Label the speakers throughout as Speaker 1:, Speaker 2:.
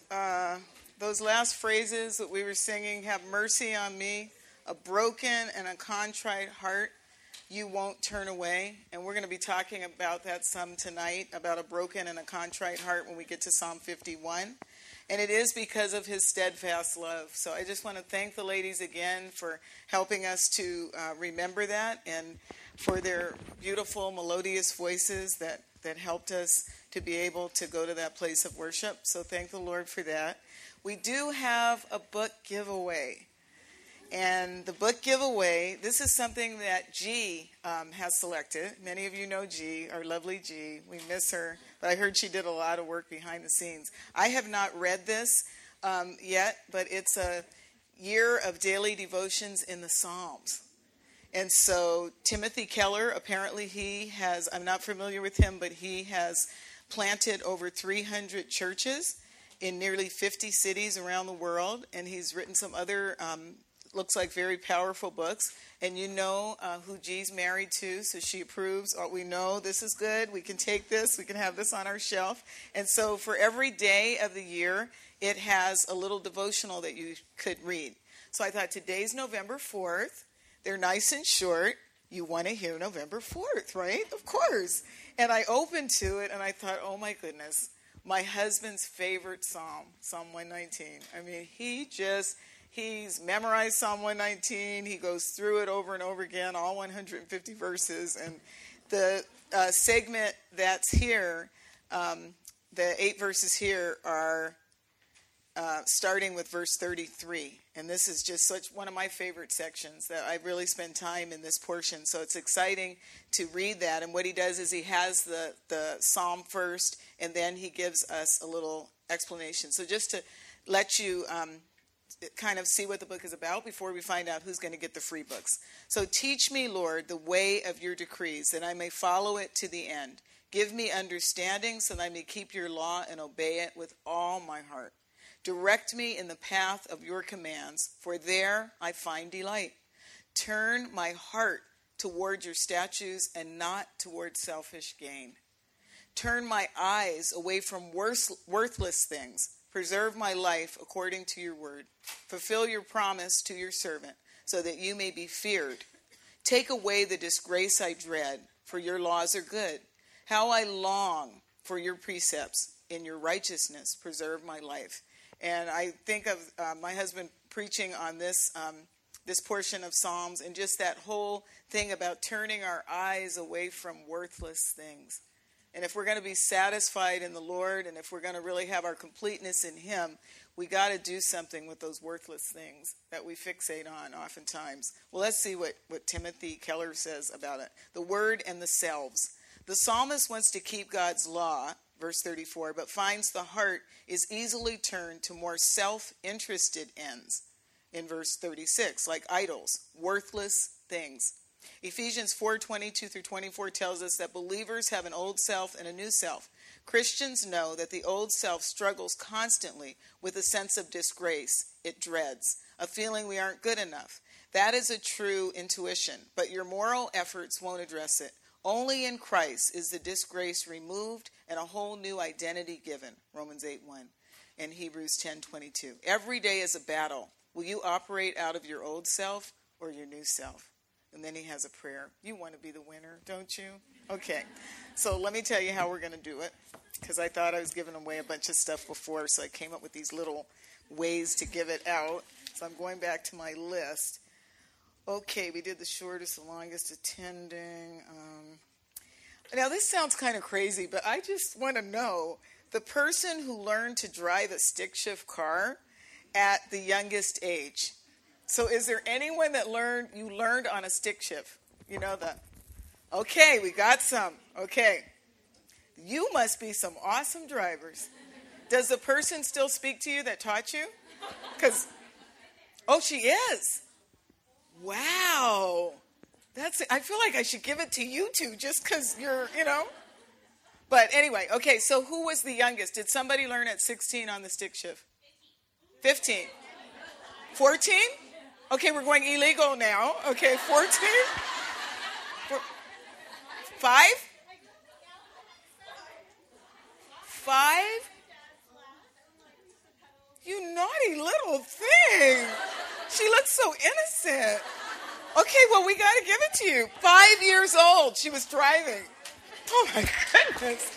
Speaker 1: those last phrases that we were singing, have mercy on me, a broken and a contrite heart you won't turn away. And we're going to be talking about that some tonight, about a broken and a contrite heart when we get to Psalm 51. And it is because of his steadfast love. So I just want to thank the ladies again for helping us to remember that, and for their beautiful melodious voices that helped us to be able to go to that place of worship. So thank the Lord for that. We do have a book giveaway. And the book giveaway, this is something that G has selected. Many of you know G, our lovely G. We miss her, but I heard she did a lot of work behind the scenes. I have not read this yet, but it's a year of daily devotions in the Psalms. And so Timothy Keller, apparently he has, I'm not familiar with him, but he has planted over 300 churches in nearly 50 cities around the world. And he's written some other looks like very powerful books. And you know who G's married to, so she approves. We know this is good. We can take this. We can have this on our shelf. And so for every day of the year, it has a little devotional that you could read. So I thought, today's November 4th. They're nice and short. You want to hear November 4th, right? Of course. And I opened to it, and I thought, oh, my goodness, my husband's favorite psalm, Psalm 119. I mean, he's memorized Psalm 119. He goes through it over and over again, all 150 verses. And the segment that's here, the 8 verses here are starting with verse 33. And this is just one of my favorite sections that I really spend time in this portion. So it's exciting to read that. And what he does is he has the psalm first, and then he gives us a little explanation. So just to let you kind of see what the book is about before we find out who's going to get the free books. So teach me, Lord, the way of your decrees, that I may follow it to the end. Give me understanding so that I may keep your law and obey it with all my heart. Direct me in the path of your commands, for there I find delight. Turn my heart toward your statutes and not toward selfish gain. Turn my eyes away from worthless things. Preserve my life according to your word. Fulfill your promise to your servant, so that you may be feared. Take away the disgrace I dread, for your laws are good. How I long for your precepts. In your righteousness, preserve my life. And I think of my husband preaching on this portion of Psalms, and just that whole thing about turning our eyes away from worthless things. And if we're going to be satisfied in the Lord, and if we're going to really have our completeness in him, we got to do something with those worthless things that we fixate on oftentimes. Well, let's see what Timothy Keller says about it. The word and the selves. The psalmist wants to keep God's law, verse 34, but finds the heart is easily turned to more self-interested ends, in verse 36, like idols, worthless things. Ephesians 4:22-24 tells us that believers have an old self and a new self. Christians know that the old self struggles constantly with a sense of disgrace it dreads, a feeling we aren't good enough. That is a true intuition, but your moral efforts won't address it. Only in Christ is the disgrace removed and a whole new identity given, Romans 8:1 and Hebrews 10:22. Every day is a battle. Will you operate out of your old self or your new self? And then he has a prayer. You want to be the winner, don't you? Okay, so let me tell you how we're going to do it, because I thought I was giving away a bunch of stuff before, so I came up with these little ways to give it out. So I'm going back to my list. Okay, we did the shortest, the longest, attending. Now, this sounds kind of crazy, but I just want to know, the person who learned to drive a stick shift car at the youngest age. So is there anyone that learned on a stick shift? You know that? Okay, we got some. Okay. You must be some awesome drivers. Does the person still speak to you that taught you? She is. Wow. I feel like I should give it to you two just because you're. But anyway, okay, so who was the youngest? Did somebody learn at 16 on the stick shift? 15. 14? Okay, we're going illegal now. Okay, 14? 5? 5? naughty little thing. She looks so innocent. Okay, well, we got to give it to you. 5 years old, she was driving. Oh, my goodness.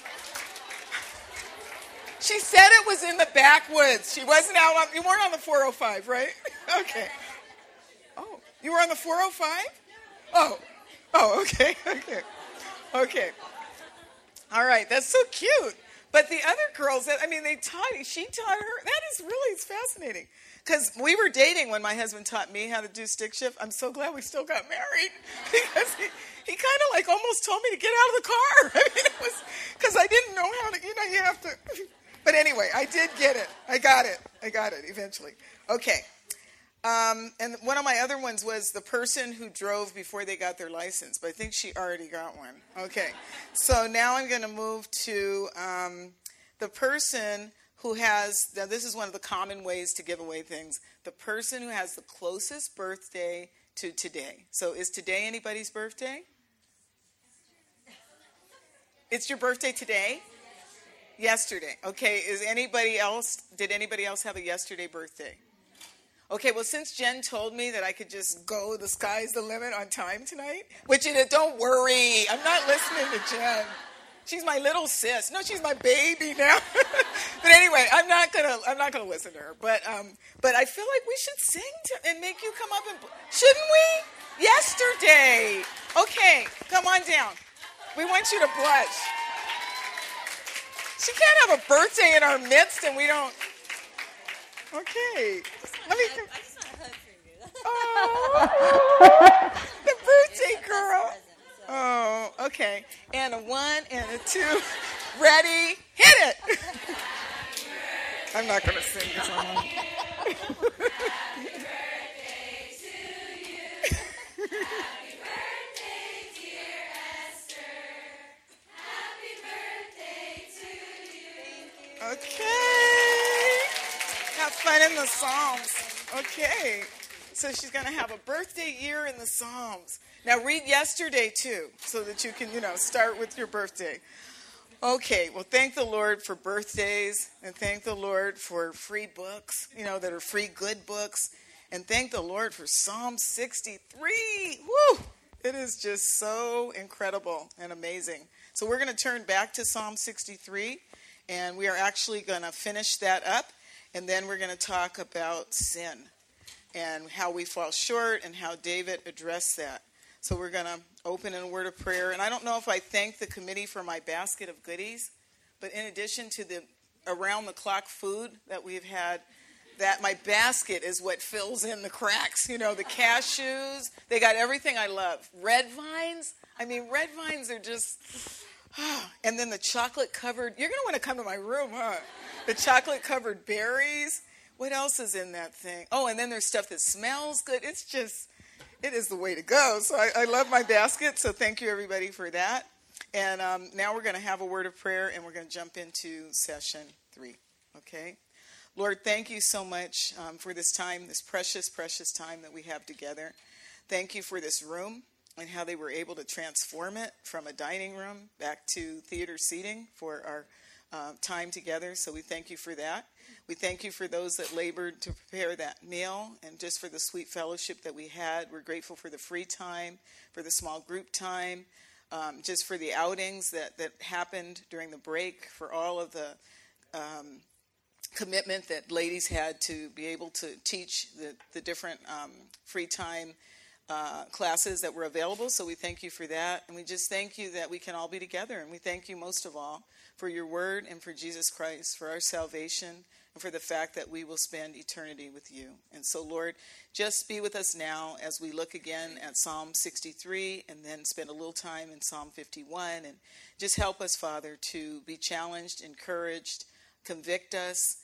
Speaker 1: She said it was in the backwoods. She wasn't out on, you weren't on the 405, right? Okay. Oh, you were on the 405? Oh, okay. Okay. All right, that's so cute. But the other girls, she taught her. That is really, it's fascinating. Because we were dating when my husband taught me how to do stick shift. I'm so glad we still got married. Because he kind of like almost told me to get out of the car. I mean, it was, because I didn't know how to, you have to. But anyway, I did get it. I got it eventually. Okay. And one of my other ones was the person who drove before they got their license. But I think she already got one. Okay. So now I'm going to move to the person who has, now this is one of the common ways to give away things, the person who has the closest birthday to today. So is today anybody's birthday? It's your birthday today? Yesterday. Okay, did anybody else have a yesterday birthday? Okay, well, since Jen told me that I could just go, the sky's the limit on time tonight, don't worry, I'm not listening to Jen. She's my little sis. No, she's my baby now. But anyway, I'm not gonna listen to her. But I feel like we should sing and make you come up and shouldn't we? Yesterday. Okay, come on down. We want you to blush. She can't have a birthday in our midst and we don't. Okay.
Speaker 2: I just want a hug from you.
Speaker 1: Oh, the birthday girl. Oh, okay. And a 1 and a 2. Ready? Hit it. I'm not going to sing this one. Happy birthday to you. Happy birthday, dear Esther. Happy birthday to you. Okay. Have fun in the Psalms. Okay. So she's going to have a birthday year in the Psalms. Now read yesterday too, so that you can, start with your birthday. Okay, well, thank the Lord for birthdays, and thank the Lord for free books, that are free good books, and thank the Lord for Psalm 63. Woo! It is just so incredible and amazing. So we're going to turn back to Psalm 63, and we are actually going to finish that up, and then we're going to talk about sin and how we fall short and how David addressed that. So we're going to open in a word of prayer. And I don't know if I thank the committee for my basket of goodies, but in addition to the around-the-clock food that we've had, that my basket is what fills in the cracks. The cashews. They got everything I love. Red vines. Red vines are just... And then the chocolate-covered... You're going to want to come to my room, huh? The chocolate-covered berries. What else is in that thing? Oh, and then there's stuff that smells good. It's just... It is the way to go. So I love my basket. So thank you, everybody, for that. And now we're going to have a word of prayer, and we're going to jump into session 3. Okay? Lord, thank you so much for this time, this precious, precious time that we have together. Thank you for this room and how they were able to transform it from a dining room back to theater seating for our time together. So we thank you for that. We thank you for those that labored to prepare that meal and just for the sweet fellowship that we had. We're grateful for the free time, for the small group time, just for the outings that happened during the break, for all of the commitment that ladies had to be able to teach the different free time classes that were available. So we thank you for that. And we just thank you that we can all be together. And we thank you most of all for your word and for Jesus Christ, for our salvation, and for the fact that we will spend eternity with you. And so, Lord, just be with us now as we look again at Psalm 63 and then spend a little time in Psalm 51. And just help us, Father, to be challenged, encouraged, convict us.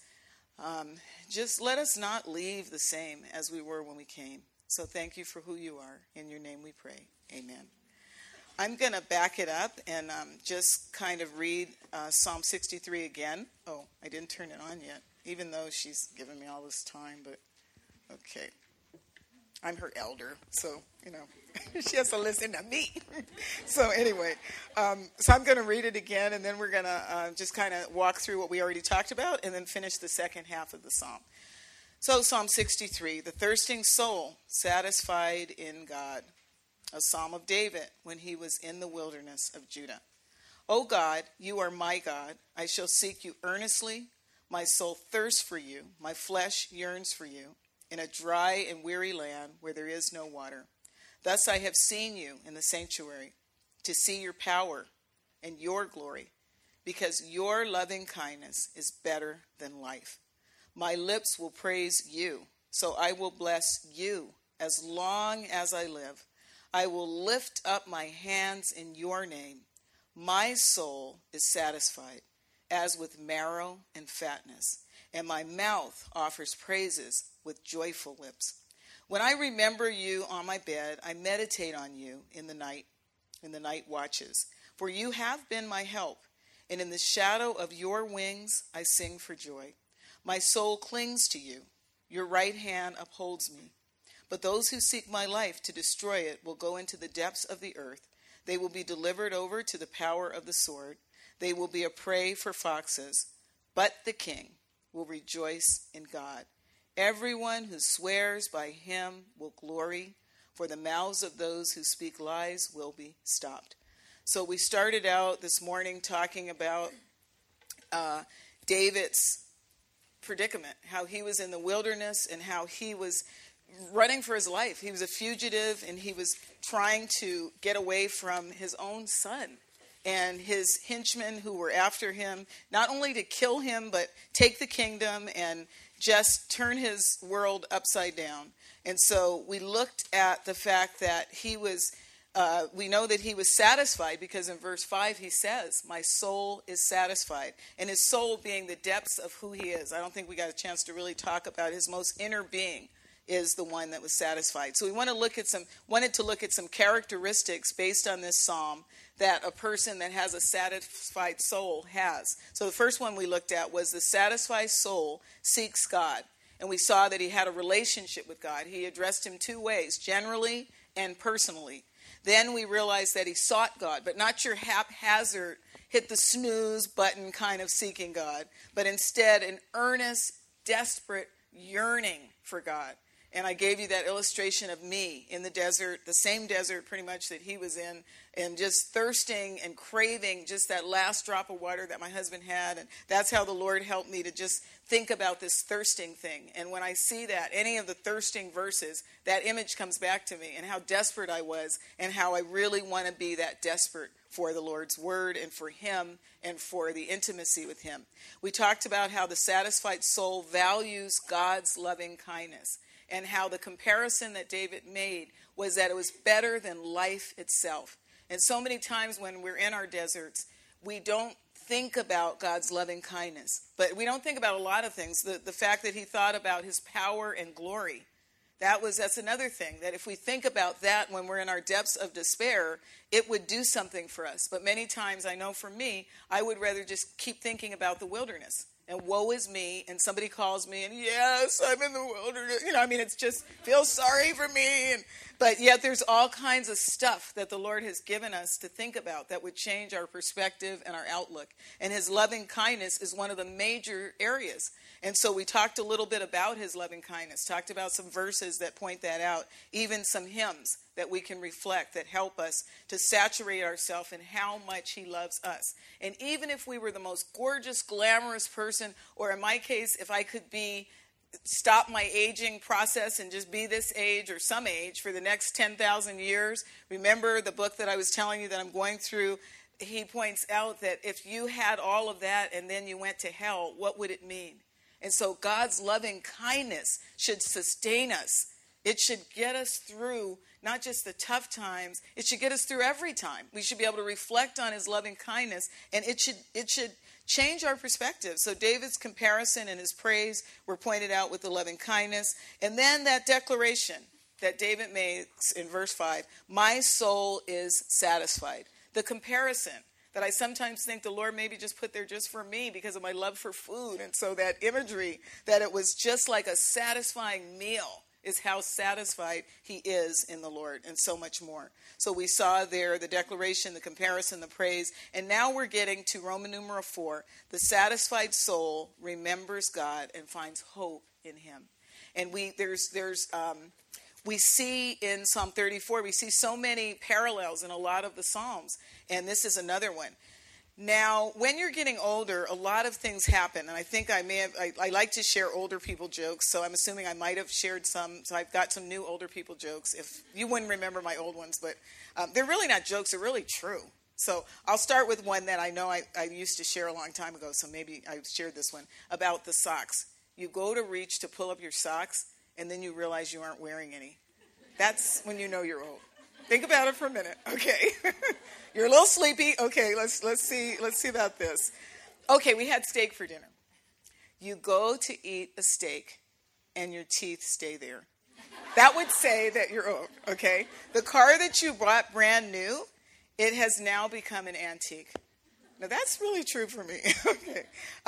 Speaker 1: Just let us not leave the same as we were when we came. So thank you for who you are. In your name we pray. Amen. I'm going to back it up and just kind of read Psalm 63 again. Oh, I didn't turn it on yet, even though she's given me all this time, but okay. I'm her elder, so, she has to listen to me. So anyway, so I'm going to read it again, and then we're going to just kind of walk through what we already talked about and then finish the second half of the psalm. So Psalm 63, the thirsting soul satisfied in God. A psalm of David when he was in the wilderness of Judah. O God, you are my God. I shall seek you earnestly. My soul thirsts for you. My flesh yearns for you in a dry and weary land where there is no water. Thus I have seen you in the sanctuary to see your power and your glory, because your loving kindness is better than life. My lips will praise you, so I will bless you as long as I live. I will lift up my hands in your name. My soul is satisfied, as with marrow and fatness, and my mouth offers praises with joyful lips. When I remember you on my bed, I meditate on you in the night watches. For you have been my help, and in the shadow of your wings I sing for joy. My soul clings to you. Your right hand upholds me. But those who seek my life to destroy it will go into the depths of the earth. They will be delivered over to the power of the sword. They will be a prey for foxes. But the king will rejoice in God. Everyone who swears by him will glory, for the mouths of those who speak lies will be stopped. So we started out this morning talking about David's predicament, how he was in the wilderness and how he was running for his life. He was a fugitive and he was trying to get away from his own son and his henchmen who were after him, not only to kill him, but take the kingdom and just turn his world upside down. And so we looked at the fact that he was, we know that he was satisfied because in verse 5 he says, my soul is satisfied. And his soul being the depths of who he is. I don't think we got a chance to really talk about his most inner being is the one that was satisfied. So we wanted to look at some characteristics based on this psalm that a person that has a satisfied soul has. So the first one we looked at was the satisfied soul seeks God. And we saw that he had a relationship with God. He addressed him two ways, generally and personally. Then we realized that he sought God, but not your haphazard, hit the snooze button kind of seeking God, but instead an earnest, desperate yearning for God. And I gave you that illustration of me in the desert, the same desert pretty much that he was in, and just thirsting and craving just that last drop of water that my husband had. And that's how the Lord helped me to just think about this thirsting thing. And when I see that, any of the thirsting verses, that image comes back to me and how desperate I was and how I really want to be that desperate for the Lord's word and for him and for the intimacy with him. We talked about how the satisfied soul values God's loving kindness, and how the comparison that David made was that it was better than life itself. And so many times when we're in our deserts, we don't think about God's loving kindness. But we don't think about a lot of things. The fact that he thought about his power and glory, that's another thing. That if we think about that when we're in our depths of despair, it would do something for us. But many times, I know for me, I would rather just keep thinking about the wilderness. And woe is me, and somebody calls me, and yes, I'm in the wilderness. It's just, feel sorry for me. But yet there's all kinds of stuff that the Lord has given us to think about that would change our perspective and our outlook. And his loving kindness is one of the major areas. And so we talked a little bit about his loving kindness, talked about some verses that point that out, even some hymns that we can reflect that help us to saturate ourselves in how much he loves us. And even if we were the most gorgeous, glamorous person, or in my case, if I could stop my aging process and just be this age or some age for the next 10,000 years. Remember the book that I was telling you that I'm going through? He points out that if you had all of that and then you went to hell, what would it mean? And so God's loving kindness should sustain us. It should get us through not just the tough times, it should get us through every time. We should be able to reflect on his loving kindness, and it should change our perspective. So David's comparison and his praise were pointed out with the loving kindness. And then that declaration that David makes in verse 5, my soul is satisfied. The comparison that I sometimes think the Lord maybe just put there just for me because of my love for food. And so that imagery that it was just like a satisfying meal is how satisfied he is in the Lord, and so much more. So we saw there the declaration, the comparison, the praise, and now we're getting to Roman numeral 4. The satisfied soul remembers God and finds hope in him. And we see in Psalm 34, we see so many parallels in a lot of the Psalms, and this is another one. Now, when you're getting older, a lot of things happen, and I think I like to share older people jokes, so I'm assuming I might have shared some, so I've got some new older people jokes. If you wouldn't remember my old ones, but they're really not jokes, they're really true. So I'll start with one that I know I used to share a long time ago, so maybe I shared this one, about the socks. You go to reach to pull up your socks, and then you realize you aren't wearing any. That's when you know you're old. Think about it for a minute. Okay. You're a little sleepy. Okay, let's see about this. Okay, we had steak for dinner. You go to eat a steak and your teeth stay there. That would say that you're old, okay? The car that you bought brand new, it has now become an antique. Now that's really true for me. Okay.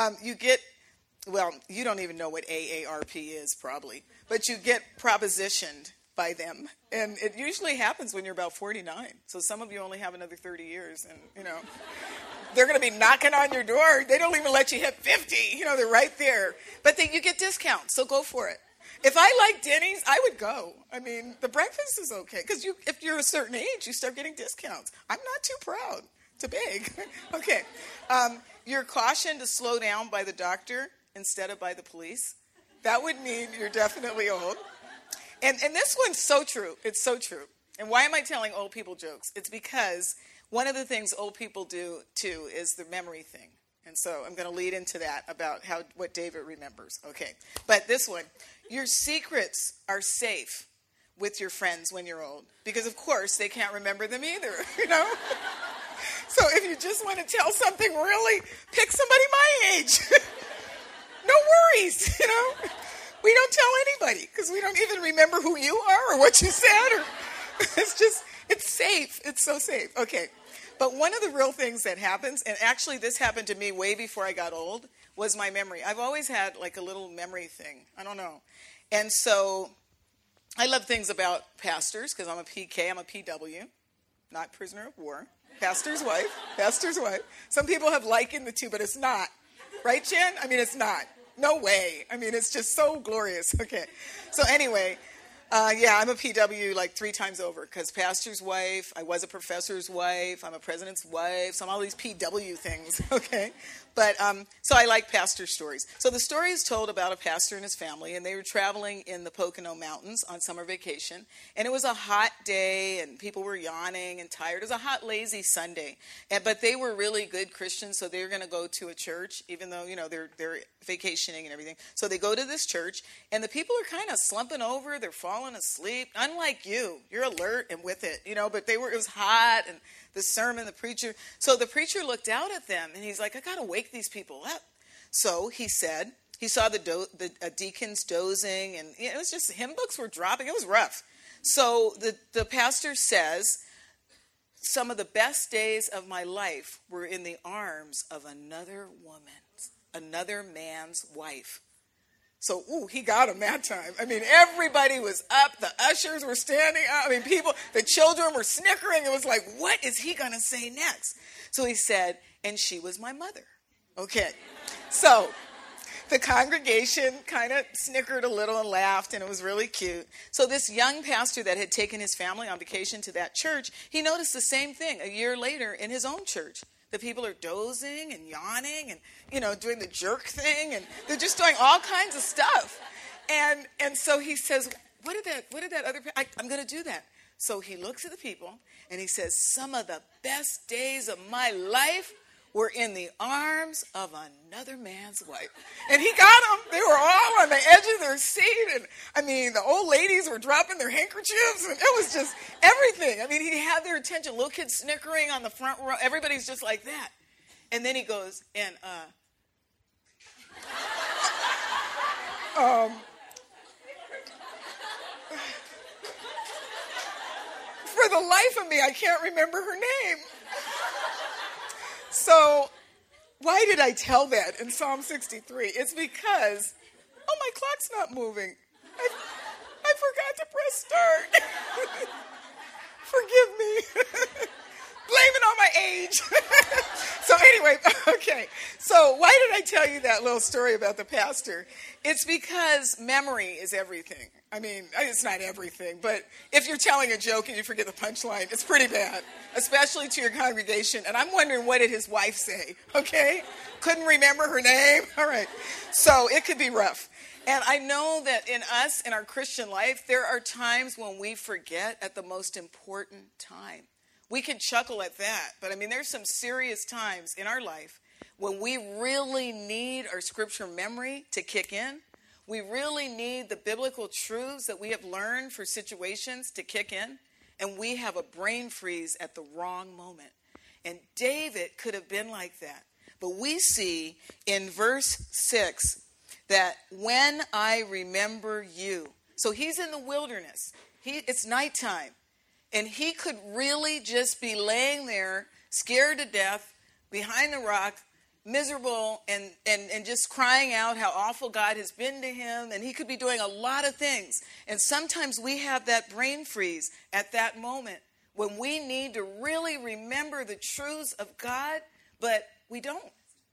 Speaker 1: You don't even know what AARP is probably, but you get propositioned by them. And it usually happens when you're about 49. So some of you only have another 30 years. And, they're going to be knocking on your door. They don't even let you hit 50. They're right there. But you get discounts, so go for it. If I like Denny's, I would go. I mean, the breakfast is okay. Because if you're a certain age, you start getting discounts. I'm not too proud to beg. Okay. You're cautioned to slow down by the doctor instead of by the police. That would mean you're definitely old. And this one's so true. It's so true. And why am I telling old people jokes? It's because one of the things old people do, too, is the memory thing. And so I'm going to lead into that about what David remembers. Okay. But this one, your secrets are safe with your friends when you're old. Because, of course, they can't remember them either, So if you just want to tell something really, pick somebody my age. No worries, We don't tell anybody because we don't even remember who you are or what you said. Or it's safe. It's so safe. Okay. But one of the real things that happens, and actually this happened to me way before I got old, was my memory. I've always had like a little memory thing. I don't know. And so I love things about pastors because I'm a PK. I'm a PW, not prisoner of war. Pastor's wife. Pastor's wife. Some people have likened the two, but it's not. Right, Jen? I mean, it's not. No way. I mean, it's just so glorious. Okay. So anyway, I'm a PW like 3 times over because pastor's wife, I was a professor's wife, I'm a president's wife, so I'm all these PW things. Okay. But so I like pastor stories. So the story is told about a pastor and his family, and they were traveling in the Pocono Mountains on summer vacation. And it was a hot day, and people were yawning and tired. It was a hot, lazy Sunday. But they were really good Christians, so they were going to go to a church, even though, they're vacationing and everything. So they go to this church, and the people are kind of slumping over. They're falling asleep. Unlike you. You're alert and with it, but it was hot, and the sermon, the preacher. So the preacher looked out at them, and he's like, I got to wake these people up. So he said, he saw the deacons dozing, and it was just, hymn books were dropping. It was rough. So the pastor says, some of the best days of my life were in the arms of another man's wife. So, he got him that time. I mean, everybody was up. The ushers were standing up. I mean, the children were snickering. It was like, what is he going to say next? So he said, and she was my mother. Okay. So the congregation kind of snickered a little and laughed, and it was really cute. So this young pastor that had taken his family on vacation to that church, he noticed the same thing a year later in his own church. The people are dozing and yawning and, doing the jerk thing, and they're just doing all kinds of stuff. And so he says, what did that other, I'm going to do that. So he looks at the people and he says, some of the best days of my life were in the arms of another man's wife. And he got them. They were all on the edge of their seat. And I mean, the old ladies were dropping their handkerchiefs. And it was just everything. I mean, he had their attention. Little kids snickering on the front row. Everybody's just like that. And then he goes, and, for the life of me, I can't remember her name. So, why did I tell that in Psalm 63? It's because, my clock's not moving. I press start. Forgive me. Blame it on my age. So anyway, okay. So why did I tell you that little story about the pastor? It's because memory is everything. I mean, it's not everything, but if you're telling a joke and you forget the punchline, it's pretty bad, especially to your congregation. And I'm wondering, what did his wife say? Okay? Couldn't remember her name? All right. So it could be rough. And I know that in us, in our Christian life, there are times when we forget at the most important time. We can chuckle at that, but I mean, there's some serious times in our life when we really need our scripture memory to kick in. We really need the biblical truths that we have learned for situations to kick in, and we have a brain freeze at the wrong moment. And David could have been like that. But we see in verse 6 that when I remember you, so he's in the wilderness. It's nighttime. And he could really just be laying there, scared to death, behind the rock, miserable, and just crying out how awful God has been to him. And he could be doing a lot of things. And sometimes we have that brain freeze at that moment when we need to really remember the truths of God, but we don't.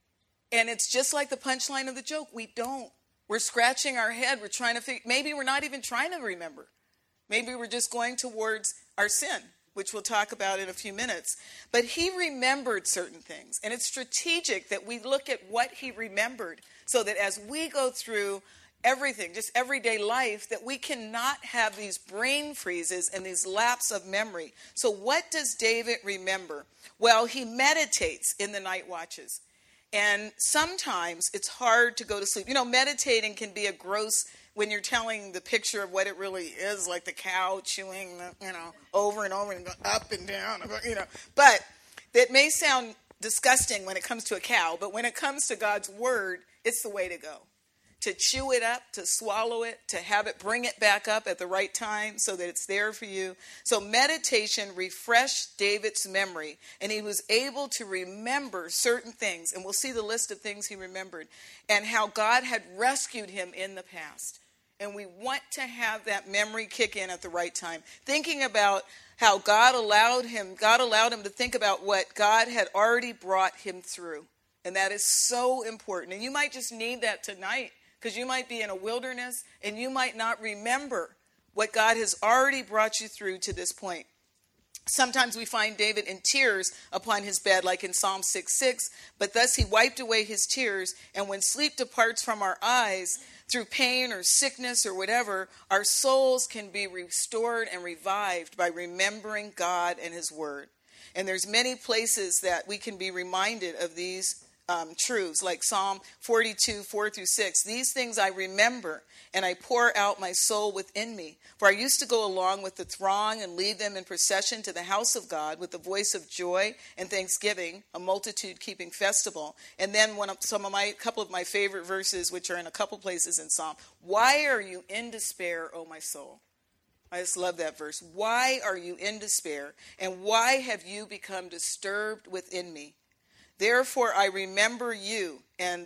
Speaker 1: And it's just like the punchline of the joke. We don't. We're scratching our head. We're trying to figure, maybe we're not even trying to remember. Maybe we're just going towards our sin, which we'll talk about in a few minutes. But he remembered certain things. And it's strategic that we look at what he remembered so that as we go through everything, just everyday life, that we cannot have these brain freezes and these lapses of memory. So what does David remember? Well, he meditates in the night watches. And sometimes it's hard to go to sleep. You know, meditating can be a gross, when you're telling the picture of what it really is, like the cow chewing, over and over and going up and down, But it may sound disgusting when it comes to a cow, but when it comes to God's word, it's the way to go. To chew it up, to swallow it, to have it, bring it back up at the right time so that it's there for you. So meditation refreshed David's memory, and he was able to remember certain things. And we'll see the list of things he remembered and how God had rescued him in the past. And we want to have that memory kick in at the right time. Thinking about how God allowed him to think about what God had already brought him through. And that is so important. And you might just need that tonight, because you might be in a wilderness and you might not remember what God has already brought you through to this point. Sometimes we find David in tears upon his bed, like in Psalm 6:6. But thus he wiped away his tears. And when sleep departs from our eyes through pain or sickness or whatever, our souls can be restored and revived by remembering God and his word. And there's many places that we can be reminded of these truths, like Psalm 42, 4-6. These things I remember, and I pour out my soul within me. For I used to go along with the throng and lead them in procession to the house of God with the voice of joy and thanksgiving, a multitude keeping festival. And then couple of my favorite verses, which are in a couple places in Psalm. Why are you in despair, O my soul? I just love that verse. Why are you in despair? And why have you become disturbed within me? Therefore, I remember you. And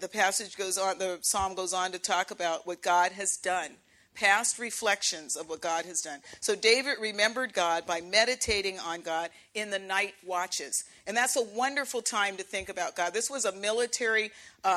Speaker 1: the psalm goes on to talk about what God has done, past reflections of what God has done. So David remembered God by meditating on God in the night watches. And that's a wonderful time to think about God. This was a military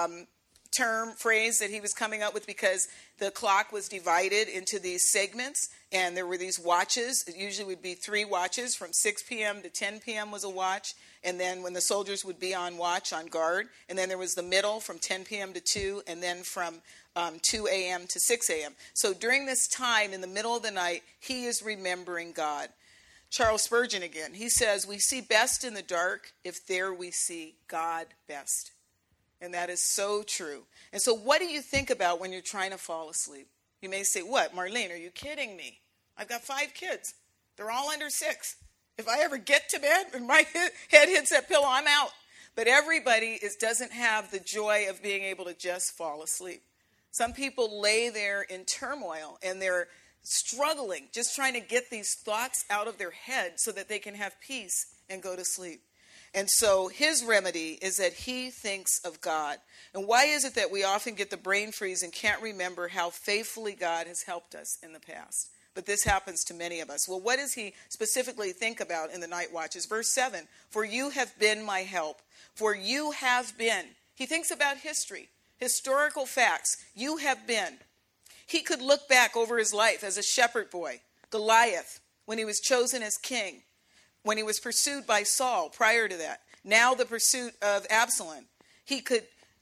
Speaker 1: phrase that he was coming up with, because the clock was divided into these segments, and there were these watches. It usually would be 3 watches. From 6 p.m. to 10 p.m. was a watch. And then when the soldiers would be on watch, on guard. And then there was the middle from 10 p.m. to 2, and then from 2 a.m. to 6 a.m. So during this time, in the middle of the night, he is remembering God. Charles Spurgeon again, he says, we see best in the dark if there we see God best. And that is so true. And so what do you think about when you're trying to fall asleep? You may say, what, Marlene, are you kidding me? I've got 5 kids. They're all under 6. If I ever get to bed and my head hits that pillow, I'm out. But everybody doesn't have the joy of being able to just fall asleep. Some people lay there in turmoil and they're struggling, just trying to get these thoughts out of their head so that they can have peace and go to sleep. And so his remedy is that he thinks of God. And why is it that we often get the brain freeze and can't remember how faithfully God has helped us in the past? but this happens to many of us. Well, what does he specifically think about in the night watches? Verse 7, for you have been my help. For you have been. He thinks about history, historical facts. You have been. He could look back over his life as a shepherd boy, Goliath, when he was chosen as king, when he was pursued by Saul prior to that, now the pursuit of Absalom. He could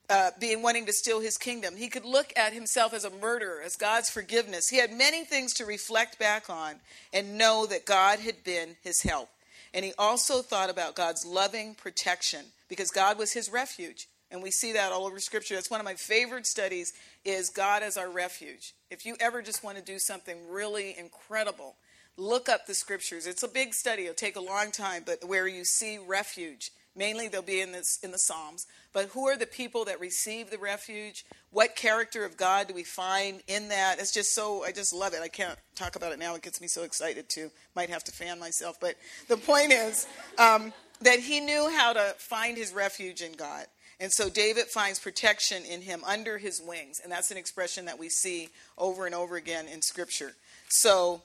Speaker 1: be wanting to steal his kingdom. He could look at himself as a murderer, as God's forgiveness. He had many things to reflect back on and know that God had been his help. And he also thought about God's loving protection because God was his refuge. And we see that all over Scripture. That's one of my favorite studies is God as our refuge. If you ever just want to do something really incredible, look up the Scriptures. It's a big study. It'll take a long time, but where you see refuge. Mainly they'll be in the Psalms. But who are the people that receive the refuge? What character of God do we find in that? It's just so, I just love it. I can't talk about it now. It gets me so excited too. Might have to fan myself. But the point is that he knew how to find his refuge in God. And so David finds protection in him under his wings. And that's an expression that we see over and over again in Scripture. So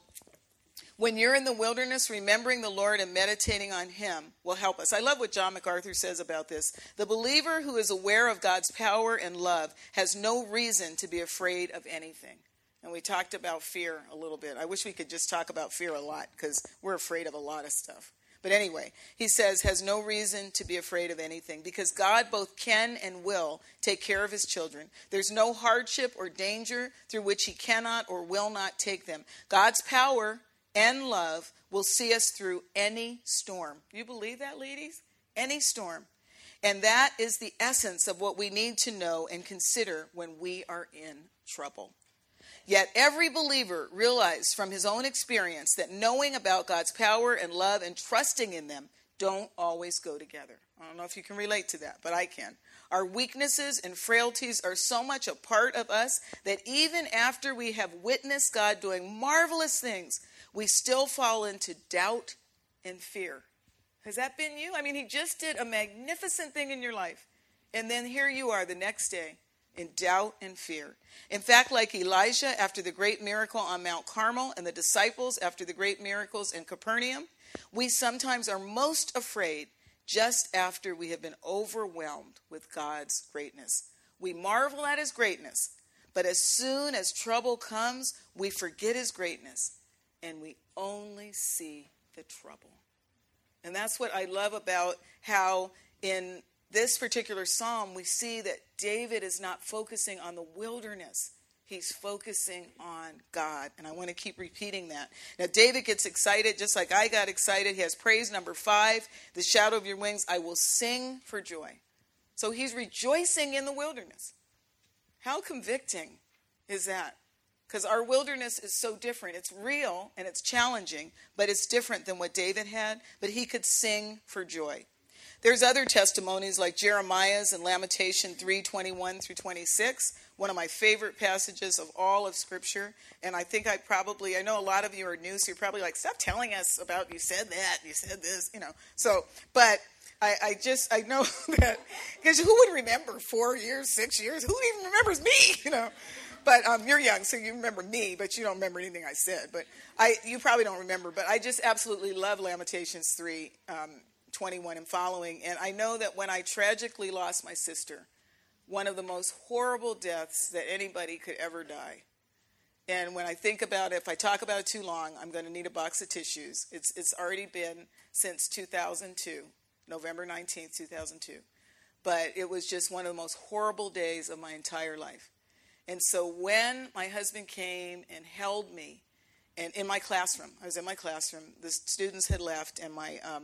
Speaker 1: when you're in the wilderness, remembering the Lord and meditating on him will help us. I love what John MacArthur says about this. The believer who is aware of God's power and love has no reason to be afraid of anything. And we talked about fear a little bit. I wish we could just talk about fear a lot because we're afraid of a lot of stuff. But anyway, he says, has no reason to be afraid of anything because God both can and will take care of his children. There's no hardship or danger through which he cannot or will not take them. God's power and love will see us through any storm. You believe that, ladies? Any storm. And that is the essence of what we need to know and consider when we are in trouble. Yet every believer realized from his own experience that knowing about God's power and love and trusting in them don't always go together. I don't know if you can relate to that, but I can. Our weaknesses and frailties are so much a part of us that even after we have witnessed God doing marvelous things, we still fall into doubt and fear. Has that been you? I mean, he just did a magnificent thing in your life. And then here you are the next day in doubt and fear. In fact, like Elijah after the great miracle on Mount Carmel and the disciples after the great miracles in Capernaum, we sometimes are most afraid just after we have been overwhelmed with God's greatness. We marvel at his greatness, but as soon as trouble comes, we forget his greatness and we only see the trouble. And that's what I love about how in this particular psalm, we see that David is not focusing on the wilderness. He's focusing on God. And I want to keep repeating that. Now, David gets excited just like I got excited. He has praise number 5, the shadow of your wings, I will sing for joy. So he's rejoicing in the wilderness. How convicting is that? Because our wilderness is so different. It's real and it's challenging, but it's different than what David had. But he could sing for joy. There's other testimonies like Jeremiah's in Lamentation 3:21 through 26, one of my favorite passages of all of Scripture. And I think I know a lot of you are new, so you're probably like, stop telling us about you said that, you said this, So, but I know that, because who would remember 4 years, 6 years? Who even remembers me, But you're young, so you remember me, but you don't remember anything I said. But you probably don't remember, but I just absolutely love Lamentations 3:21 and following. And I know that when I tragically lost my sister, one of the most horrible deaths that anybody could ever die. And when I think about it, if I talk about it too long, I'm going to need a box of tissues. It's already been since 2002, November 19th, 2002. But it was just one of the most horrible days of my entire life. And so when my husband came and held me, and in my classroom, I was in my classroom, the students had left, and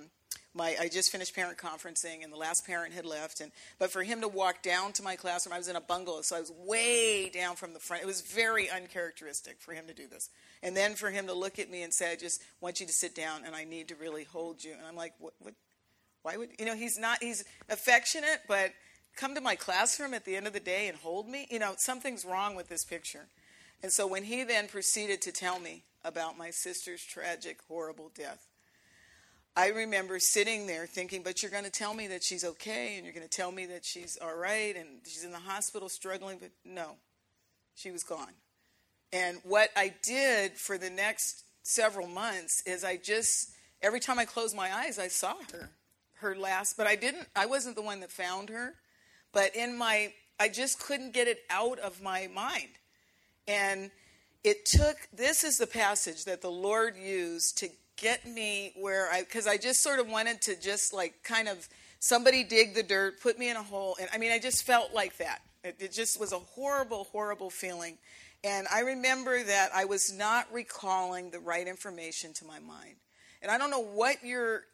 Speaker 1: I just finished parent conferencing, and the last parent had left. But for him to walk down to my classroom, I was in a bungalow, so I was way down from the front. It was very uncharacteristic for him to do this. And then for him to look at me and say, I just want you to sit down, and I need to really hold you. And I'm like, what? Why would, he's affectionate, but come to my classroom at the end of the day and hold me? Something's wrong with this picture. And so when he then proceeded to tell me about my sister's tragic, horrible death, I remember sitting there thinking, but you're going to tell me that she's okay, and you're going to tell me that she's all right, and she's in the hospital struggling, but no, she was gone. And what I did for the next several months is every time I closed my eyes, I saw her last, but I wasn't the one that found her, but I just couldn't get it out of my mind. And this is the passage that the Lord used to get me because I just sort of wanted to just like kind of somebody dig the dirt, put me in a hole. And I just felt like that. It just was a horrible, horrible feeling. And I remember that I was not recalling the right information to my mind. And I don't know what your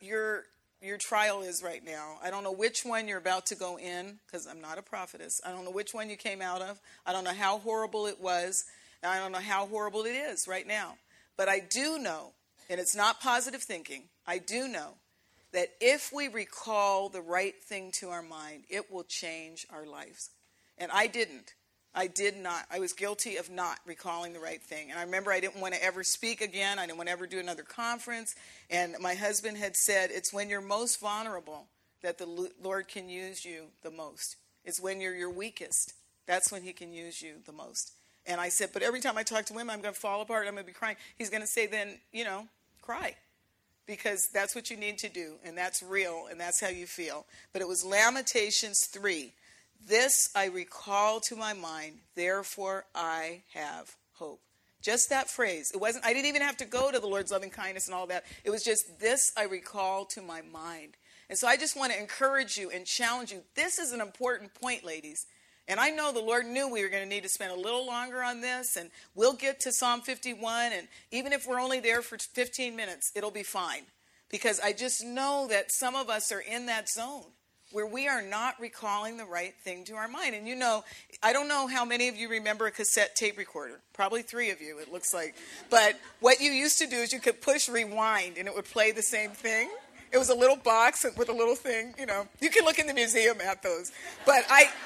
Speaker 1: trial is right now. I don't know which one you're about to go in, because I'm not a prophetess. I don't know which one you came out of. I don't know how horrible it was. And I don't know how horrible it is right now. But I do know, and it's not positive thinking, I do know that if we recall the right thing to our mind, it will change our lives. And I didn't. I did not. I was guilty of not recalling the right thing. And I remember I didn't want to ever speak again. I didn't want to ever do another conference. And my husband had said, it's when you're most vulnerable that the Lord can use you the most. It's when you're your weakest. That's when he can use you the most. And I said, but every time I talk to him, I'm going to fall apart. I'm going to be crying. He's going to say, then, cry. Because that's what you need to do. And that's real. And that's how you feel. But it was Lamentations 3. This I recall to my mind, therefore I have hope. Just that phrase. I didn't even have to go to the Lord's loving kindness and all that. It was just this I recall to my mind. And so I just want to encourage you and challenge you. This is an important point, ladies. And I know the Lord knew we were going to need to spend a little longer on this. And we'll get to Psalm 51. And even if we're only there for 15 minutes, it'll be fine. Because I just know that some of us are in that zone where we are not recalling the right thing to our mind. And I don't know how many of you remember a cassette tape recorder. Probably 3 of you, it looks like. But what you used to do is you could push rewind and it would play the same thing. It was a little box with a little thing, You can look in the museum at those. But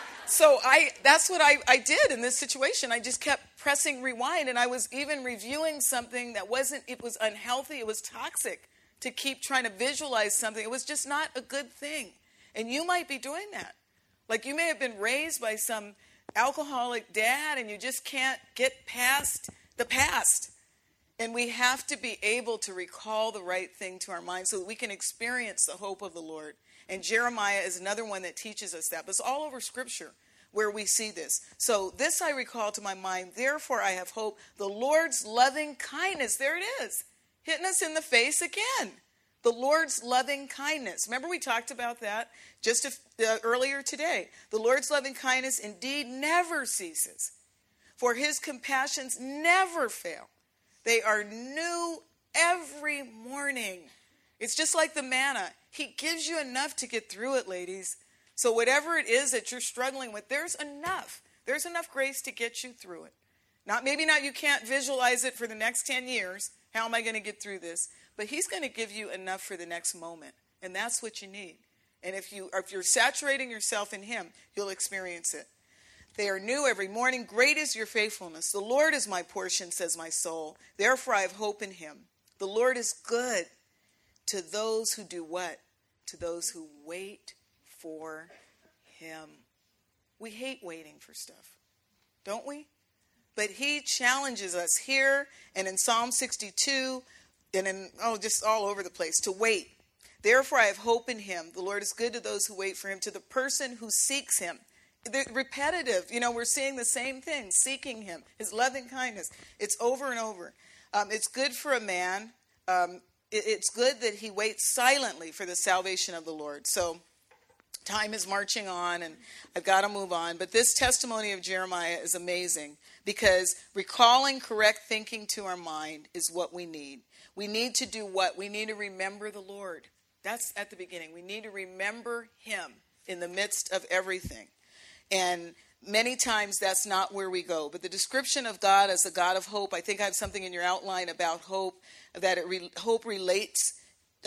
Speaker 1: that's what I did in this situation. I just kept pressing rewind, and I was even reviewing something it was unhealthy, it was toxic to keep trying to visualize something. It was just not a good thing. And you might be doing that. Like you may have been raised by some alcoholic dad and you just can't get past the past. And we have to be able to recall the right thing to our mind so that we can experience the hope of the Lord. And Jeremiah is another one that teaches us that. But it's all over Scripture where we see this. So this I recall to my mind, therefore I have hope. The Lord's loving kindness, there it is, hitting us in the face again. The Lord's loving kindness. Remember we talked about that just earlier today. The Lord's loving kindness indeed never ceases, for his compassions never fail. They are new every morning. It's just like the manna. He gives you enough to get through it, ladies. So whatever it is that you're struggling with, there's enough. There's enough grace to get you through it. Maybe not you can't visualize it for the next 10 years. How am I going to get through this? But he's going to give you enough for the next moment. And that's what you need. And if you're saturating yourself in him, you'll experience it. They are new every morning. Great is your faithfulness. The Lord is my portion, says my soul. Therefore I have hope in him. The Lord is good to those who do what? To those who wait for him. We hate waiting for stuff, don't we? But he challenges us here and in Psalm 62 and just all over the place to wait. Therefore I have hope in him. The Lord is good to those who wait for him, to the person who seeks him. They're repetitive. We're seeing the same thing, seeking him, his loving kindness. It's over and over. It's good for a man. It's good that he waits silently for the salvation of the Lord. So time is marching on, and I've got to move on. But this testimony of Jeremiah is amazing because recalling correct thinking to our mind is what we need. We need to do what? We need to remember the Lord. That's at the beginning. We need to remember him in the midst of everything. And many times that's not where we go. But the description of God as a God of hope, I think I have something in your outline about hope, that hope relates.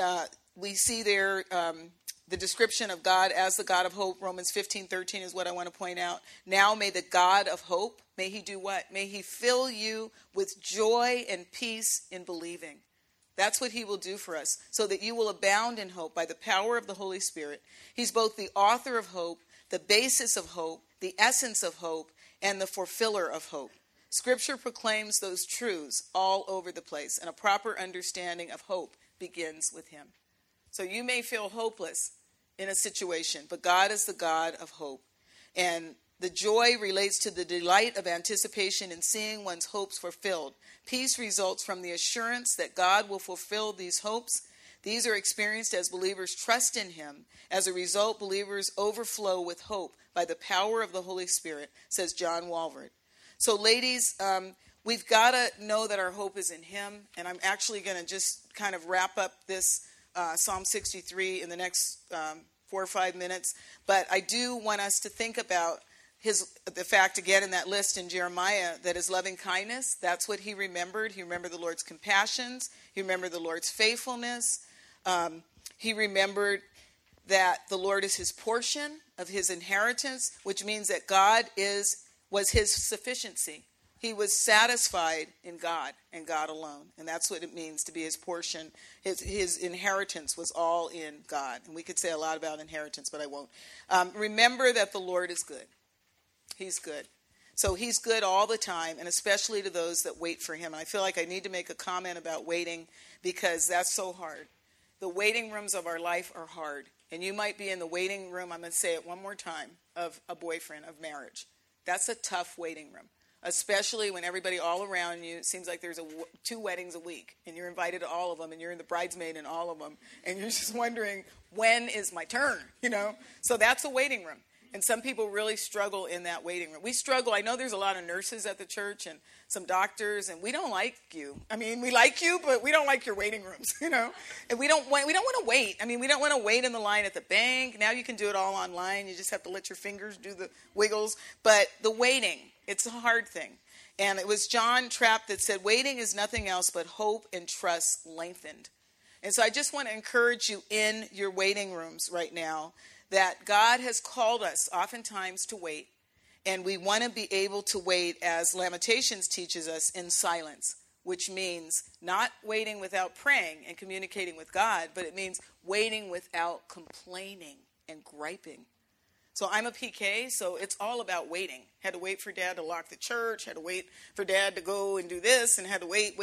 Speaker 1: We see there the description of God as the God of hope. Romans 15:13 is what I want to point out. Now may the God of hope, may he do what? May he fill you with joy and peace in believing. That's what he will do for us, so that you will abound in hope by the power of the Holy Spirit. He's both the author of hope, the basis of hope, the essence of hope, and the fulfiller of hope. Scripture proclaims those truths all over the place, and a proper understanding of hope begins with him. So you may feel hopeless in a situation, but God is the God of hope. And the joy relates to the delight of anticipation in seeing one's hopes fulfilled. Peace results from the assurance that God will fulfill these hopes. These are experienced as believers trust in him. As a result, believers overflow with hope by the power of the Holy Spirit, says John Walvoord. So ladies, we've got to know that our hope is in him. And I'm actually going to just kind of wrap up this Psalm 63 in the next 4 or 5 minutes. But I do want us to think about the fact, again, in that list in Jeremiah, that his loving kindness, that's what he remembered. He remembered the Lord's compassions. He remembered the Lord's faithfulness. He remembered that the Lord is his portion of his inheritance, which means that God was his sufficiency. He was satisfied in God and God alone. And that's what it means to be his portion. His inheritance was all in God. And we could say a lot about inheritance, but I won't. Remember that the Lord is good. He's good. So he's good all the time, and especially to those that wait for him. And I feel like I need to make a comment about waiting because that's so hard. The waiting rooms of our life are hard. And you might be in the waiting room, I'm going to say it one more time, of a boyfriend, of marriage. That's a tough waiting room, especially when everybody all around you, it seems like there's 2 weddings a week, and you're invited to all of them, and you're in the bridesmaid in all of them, and you're just wondering, when is my turn, So that's a waiting room. And some people really struggle in that waiting room. We struggle. I know there's a lot of nurses at the church and some doctors, and we don't like you. I mean, we like you, but we don't like your waiting rooms, And we don't want to wait. I mean, we don't want to wait in the line at the bank. Now you can do it all online. You just have to let your fingers do the wiggles. But the waiting, it's a hard thing. And it was John Trapp that said, waiting is nothing else but hope and trust lengthened. And so I just want to encourage you in your waiting rooms right now that God has called us oftentimes to wait, and we want to be able to wait, as Lamentations teaches us, in silence, which means not waiting without praying and communicating with God, but it means waiting without complaining and griping. So I'm a PK, so it's all about waiting. Had to wait for Dad to lock the church, had to wait for Dad to go and do this, and had to wait.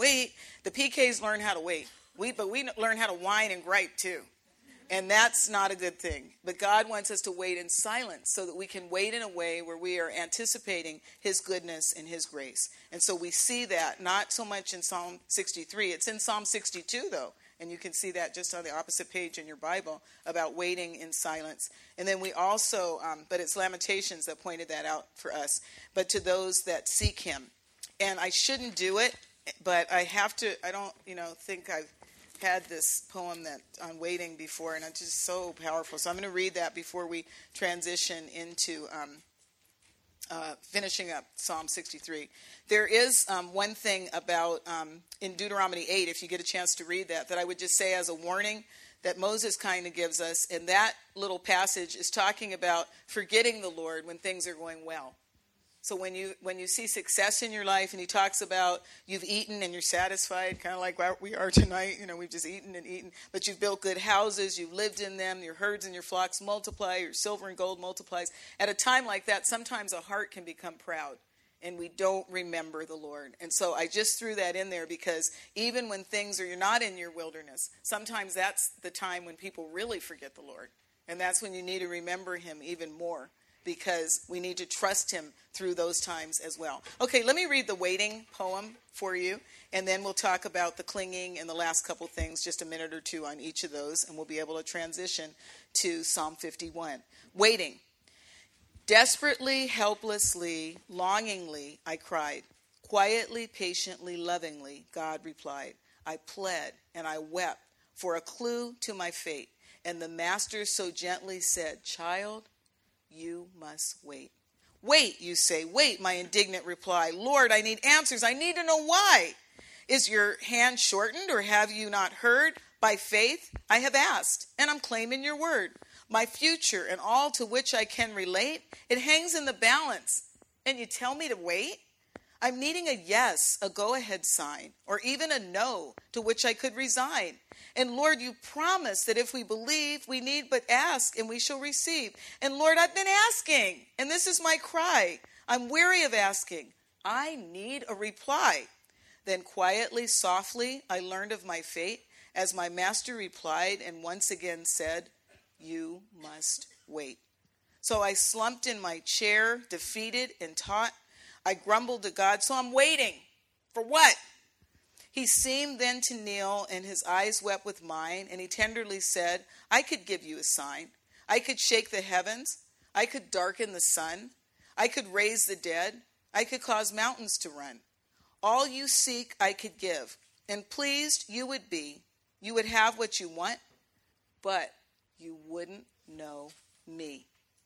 Speaker 1: The PKs learn how to wait, but we learn how to whine and gripe too. And that's not a good thing. But God wants us to wait in silence so that we can wait in a way where we are anticipating his goodness and his grace. And so we see that not so much in Psalm 63. It's in Psalm 62, though. And you can see that just on the opposite page in your Bible about waiting in silence. And then we also, but it's Lamentations that pointed that out for us. But to those that seek him. And I shouldn't do it, but I have to, I don't, think I've had this poem on waiting before, and it's just so powerful. So I'm going to read that before we transition into finishing up Psalm 63. There is one thing about in Deuteronomy 8, if you get a chance to read that I would just say as a warning that Moses kind of gives us, and that little passage is talking about forgetting the Lord when things are going well. So when you see success in your life, and he talks about you've eaten and you're satisfied, kind of like we are tonight, we've just eaten and eaten, but you've built good houses, you've lived in them, your herds and your flocks multiply, your silver and gold multiplies. At a time like that, sometimes a heart can become proud, and we don't remember the Lord. And so I just threw that in there because even when things are, you're not in your wilderness, sometimes that's the time when people really forget the Lord. And that's when you need to remember him even more, because we need to trust him through those times as well. Okay, let me read the waiting poem for you, and then we'll talk about the clinging and the last couple things, just a minute or two on each of those, and we'll be able to transition to Psalm 51. Waiting. Desperately, helplessly, longingly, I cried. Quietly, patiently, lovingly, God replied. I pled and I wept for a clue to my fate, and the master so gently said, child, you must wait. Wait, you say. Wait, my indignant reply. Lord, I need answers. I need to know why. Is your hand shortened, or have you not heard? By faith, I have asked, and I'm claiming your word. My future and all to which I can relate, it hangs in the balance. And you tell me to wait? I'm needing a yes, a go-ahead sign, or even a no, to which I could resign. And Lord, you promised that if we believe, we need but ask, and we shall receive. And Lord, I've been asking, and this is my cry. I'm weary of asking. I need a reply. Then quietly, softly, I learned of my fate as my master replied and once again said, you must wait. So I slumped in my chair, defeated and taught. I grumbled to God, so I'm waiting. For what? He seemed then to kneel, and his eyes wept with mine, and he tenderly said, I could give you a sign. I could shake the heavens. I could darken the sun. I could raise the dead. I could cause mountains to run. All you seek, I could give, and pleased you would be. You would have what you want, but you wouldn't know me.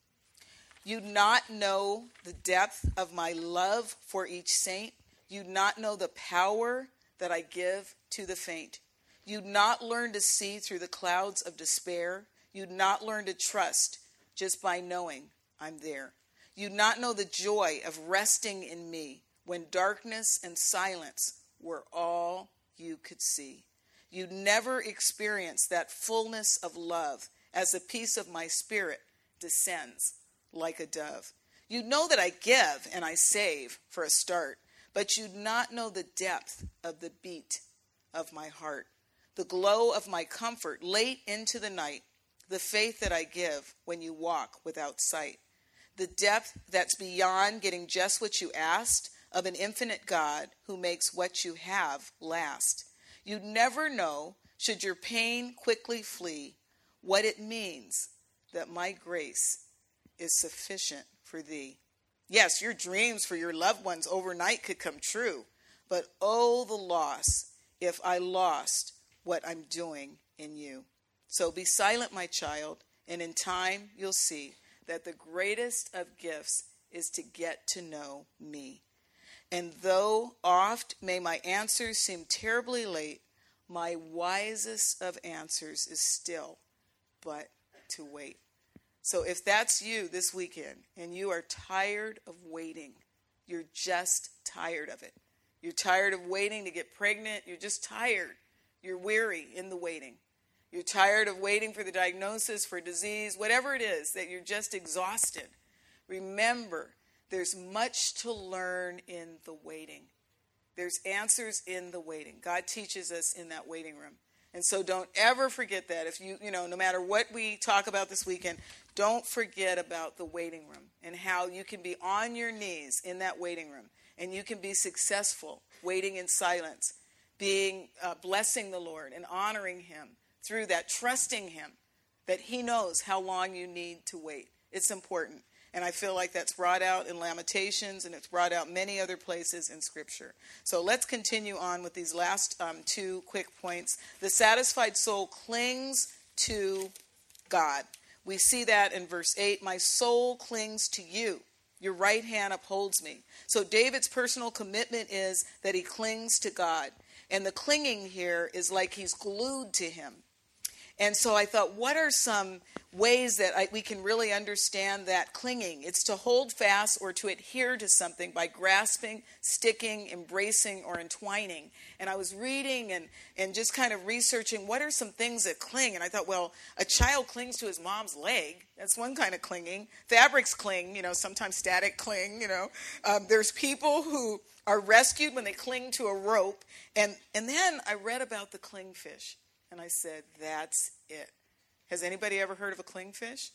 Speaker 1: You'd not know the depth of my love for each saint. You'd not know the power that I give to the faint. You'd not learn to see through the clouds of despair. You'd not learn to trust just by knowing I'm there. You'd not know the joy of resting in me when darkness and silence were all you could see. You'd never experience that fullness of love as the peace of my spirit descends like a dove. You'd know that I give and I save for a start, but you'd not know the depth of the beat of my heart, the glow of my comfort late into the night, the faith that I give when you walk without sight, the depth that's beyond getting just what you asked of an infinite God who makes what you have last. You'd never know, should your pain quickly flee, what it means that my grace is sufficient for thee. Yes, your dreams for your loved ones overnight could come true, but oh, the loss if I lost what I'm doing in you. So be silent, my child, and in time you'll see that the greatest of gifts is to get to know me. And though oft may my answers seem terribly late, my wisest of answers is still but to wait. So if that's you this weekend and you are tired of waiting, you're just tired of it. You're tired of waiting to get pregnant. You're just tired. You're weary in the waiting. You're tired of waiting for the diagnosis, for disease, whatever it is, that you're just exhausted. Remember, there's much to learn in the waiting. There's answers in the waiting. God teaches us in that waiting room. And so don't ever forget that. If you know, no matter what we talk about this weekend, don't forget about the waiting room and how you can be on your knees in that waiting room and you can be successful waiting in silence, being blessing the Lord and honoring him through that, trusting him that he knows how long you need to wait. It's important. And I feel like that's brought out in Lamentations, and it's brought out many other places in Scripture. So let's continue on with these last two quick points. The satisfied soul clings to God. We see that in verse 8. My soul clings to you. Your right hand upholds me. So David's personal commitment is that he clings to God. And the clinging here is like he's glued to him. And so I thought, what are some ways that we can really understand that clinging? It's to hold fast or to adhere to something by grasping, sticking, embracing, or entwining. And I was reading and just kind of researching what are some things that cling. And I thought, well, a child clings to his mom's leg. That's one kind of clinging. Fabrics cling, sometimes static cling, There's people who are rescued when they cling to a rope. And then I read about the clingfish. And I said, that's it. Has anybody ever heard of a clingfish?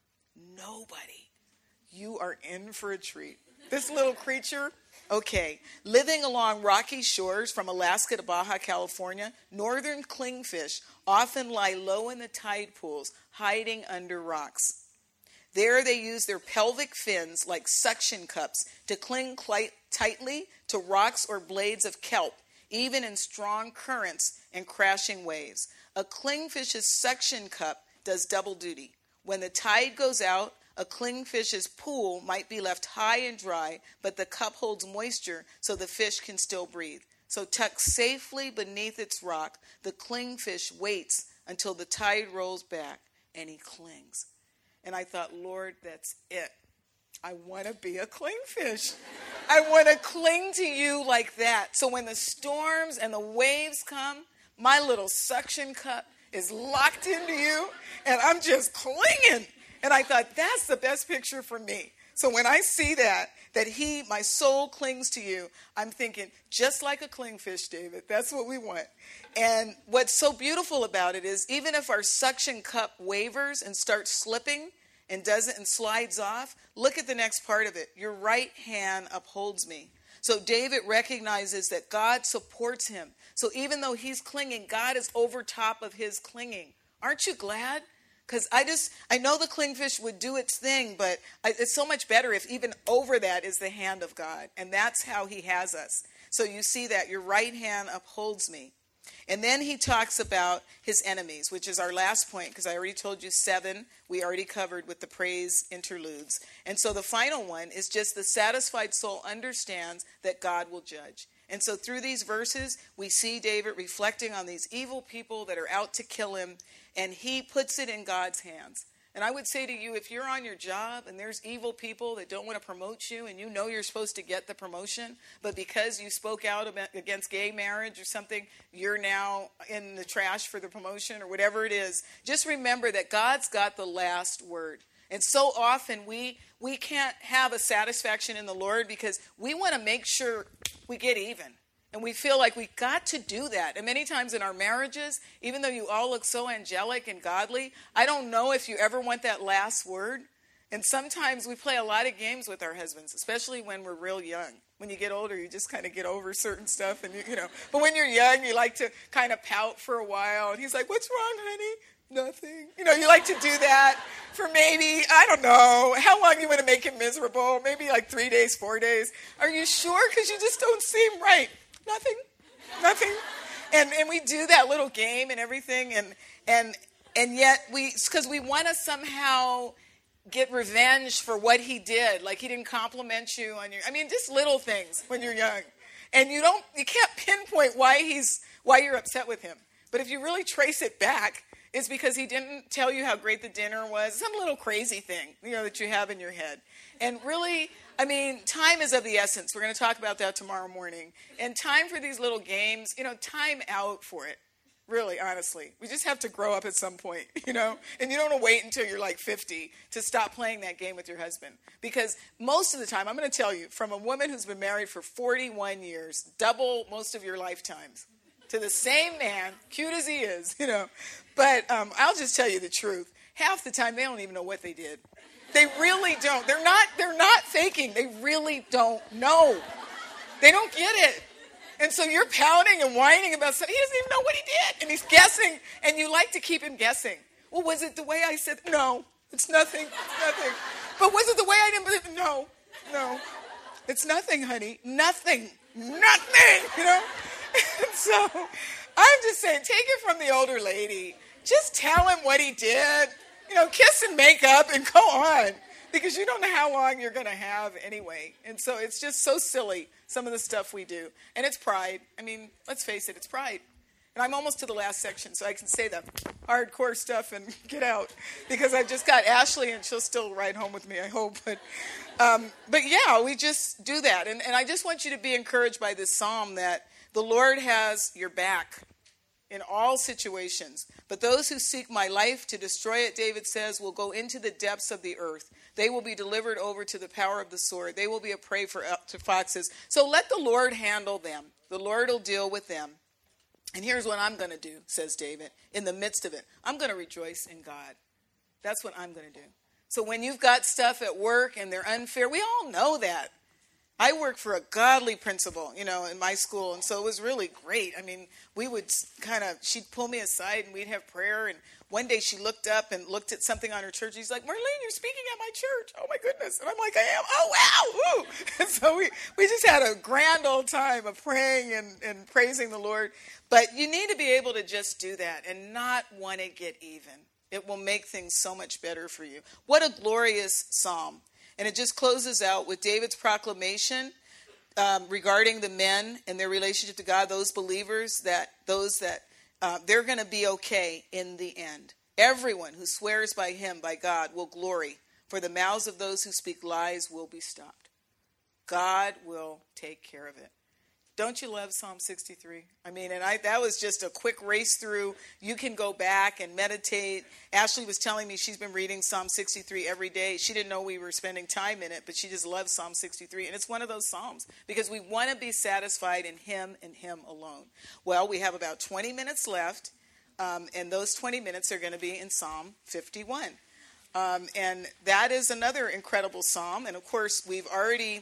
Speaker 1: Nobody. You are in for a treat. This little creature, okay, living along rocky shores from Alaska to Baja California, northern clingfish often lie low in the tide pools, hiding under rocks. There they use their pelvic fins like suction cups to cling tightly to rocks or blades of kelp, even in strong currents and crashing waves. A clingfish's suction cup does double duty. When the tide goes out, a clingfish's pool might be left high and dry, but the cup holds moisture so the fish can still breathe. So tucked safely beneath its rock, the clingfish waits until the tide rolls back, and he clings. And I thought, Lord, that's it. I want to be a clingfish. I want to cling to you like that. So when the storms and the waves come, my little suction cup is locked into you, and I'm just clinging. And I thought, that's the best picture for me. So when I see that my soul clings to you, I'm thinking, just like a clingfish, David, that's what we want. And what's so beautiful about it is, even if our suction cup wavers and starts slipping and slides off, look at the next part of it. Your right hand upholds me. So David recognizes that God supports him. So even though he's clinging, God is over top of his clinging. Aren't you glad? Because I know the clingfish would do its thing, but it's so much better if even over that is the hand of God. And that's how he has us. So you see that your right hand upholds me. And then he talks about his enemies, which is our last point, because I already told you 7 we already covered with the praise interludes. And so the final one is just the satisfied soul understands that God will judge. And so through these verses, we see David reflecting on these evil people that are out to kill him, and he puts it in God's hands. And I would say to you, if you're on your job and there's evil people that don't want to promote you, and you know you're supposed to get the promotion, but because you spoke out against gay marriage or something, you're now in the trash for the promotion or whatever it is, just remember that God's got the last word. And so often we can't have a satisfaction in the Lord because we want to make sure we get even. And we feel like we got to do that. And many times in our marriages, even though you all look so angelic and godly, I don't know if you ever want that last word. And sometimes we play a lot of games with our husbands, especially when we're real young. When you get older, you just kind of get over certain stuff. And you know. But when you're young, you like to kind of pout for a while. And he's like, "What's wrong, honey?" "Nothing." You know, you like to do that for maybe, I don't know, how long you want to make him miserable? Maybe like 3 days, 4 days. "Are you sure? Because you just don't seem right." Nothing. And we do that little game and everything. And yet because we want to somehow get revenge for what he did. Like he didn't compliment you on just little things when you're young. And you can't pinpoint why you're upset with him. But if you really trace it back, it's because he didn't tell you how great the dinner was. Some little crazy thing, that you have in your head. And really, time is of the essence. We're going to talk about that tomorrow morning. And time for these little games, time out for it. Really, honestly. We just have to grow up at some point, And you don't want to wait until you're like 50 to stop playing that game with your husband. Because most of the time, I'm going to tell you, from a woman who's been married for 41 years, double most of your lifetimes, to the same man, cute as he is, But I'll just tell you the truth. Half the time, they don't even know what they did. They really don't. They're not faking. They really don't know. They don't get it. And so you're pouting and whining about something. He doesn't even know what he did. And he's guessing. And you like to keep him guessing. Well, was it the way I said? No, it's nothing. It's nothing. But was it the way I didn't? No. It's nothing, honey. Nothing. And so I'm just saying, take it from the older lady. Just tell him what he did. Kiss and make up and go on. Because you don't know how long you're going to have anyway. And so it's just so silly, some of the stuff we do. And it's pride. Let's face it, it's pride. And I'm almost to the last section, so I can say the hardcore stuff and get out. Because I've just got Ashley, and she'll still ride home with me, I hope. But yeah, we just do that. And I just want you to be encouraged by this psalm that the Lord has your back in all situations. But those who seek my life to destroy it, David says, will go into the depths of the earth. They will be delivered over to the power of the sword. They will be a prey to foxes. So let the Lord handle them. The Lord will deal with them. And here's what I'm going to do, says David, in the midst of it. I'm going to rejoice in God. That's what I'm going to do. So when you've got stuff at work and they're unfair, we all know that. I worked for a godly principal, in my school, and so it was really great. We would she'd pull me aside and we'd have prayer, and one day she looked up and looked at something on her church. She's like, "Marlene, you're speaking at my church." Oh, my goodness. And I'm like, "I am? Oh, wow." Woo. And so we just had a grand old time of praying and praising the Lord. But you need to be able to just do that and not want to get even. It will make things so much better for you. What a glorious psalm. And it just closes out with David's proclamation regarding the men and their relationship to God, those believers, that they're going to be okay in the end. Everyone who swears by him, by God, will glory, for the mouths of those who speak lies will be stopped. God will take care of it. Don't you love Psalm 63? I mean, that was just a quick race through. You can go back and meditate. Ashley was telling me she's been reading Psalm 63 every day. She didn't know we were spending time in it, but she just loves Psalm 63. And it's one of those Psalms because we want to be satisfied in Him and Him alone. Well, we have about 20 minutes left, and those 20 minutes are going to be in Psalm 51. And that is another incredible Psalm. And, of course, we've already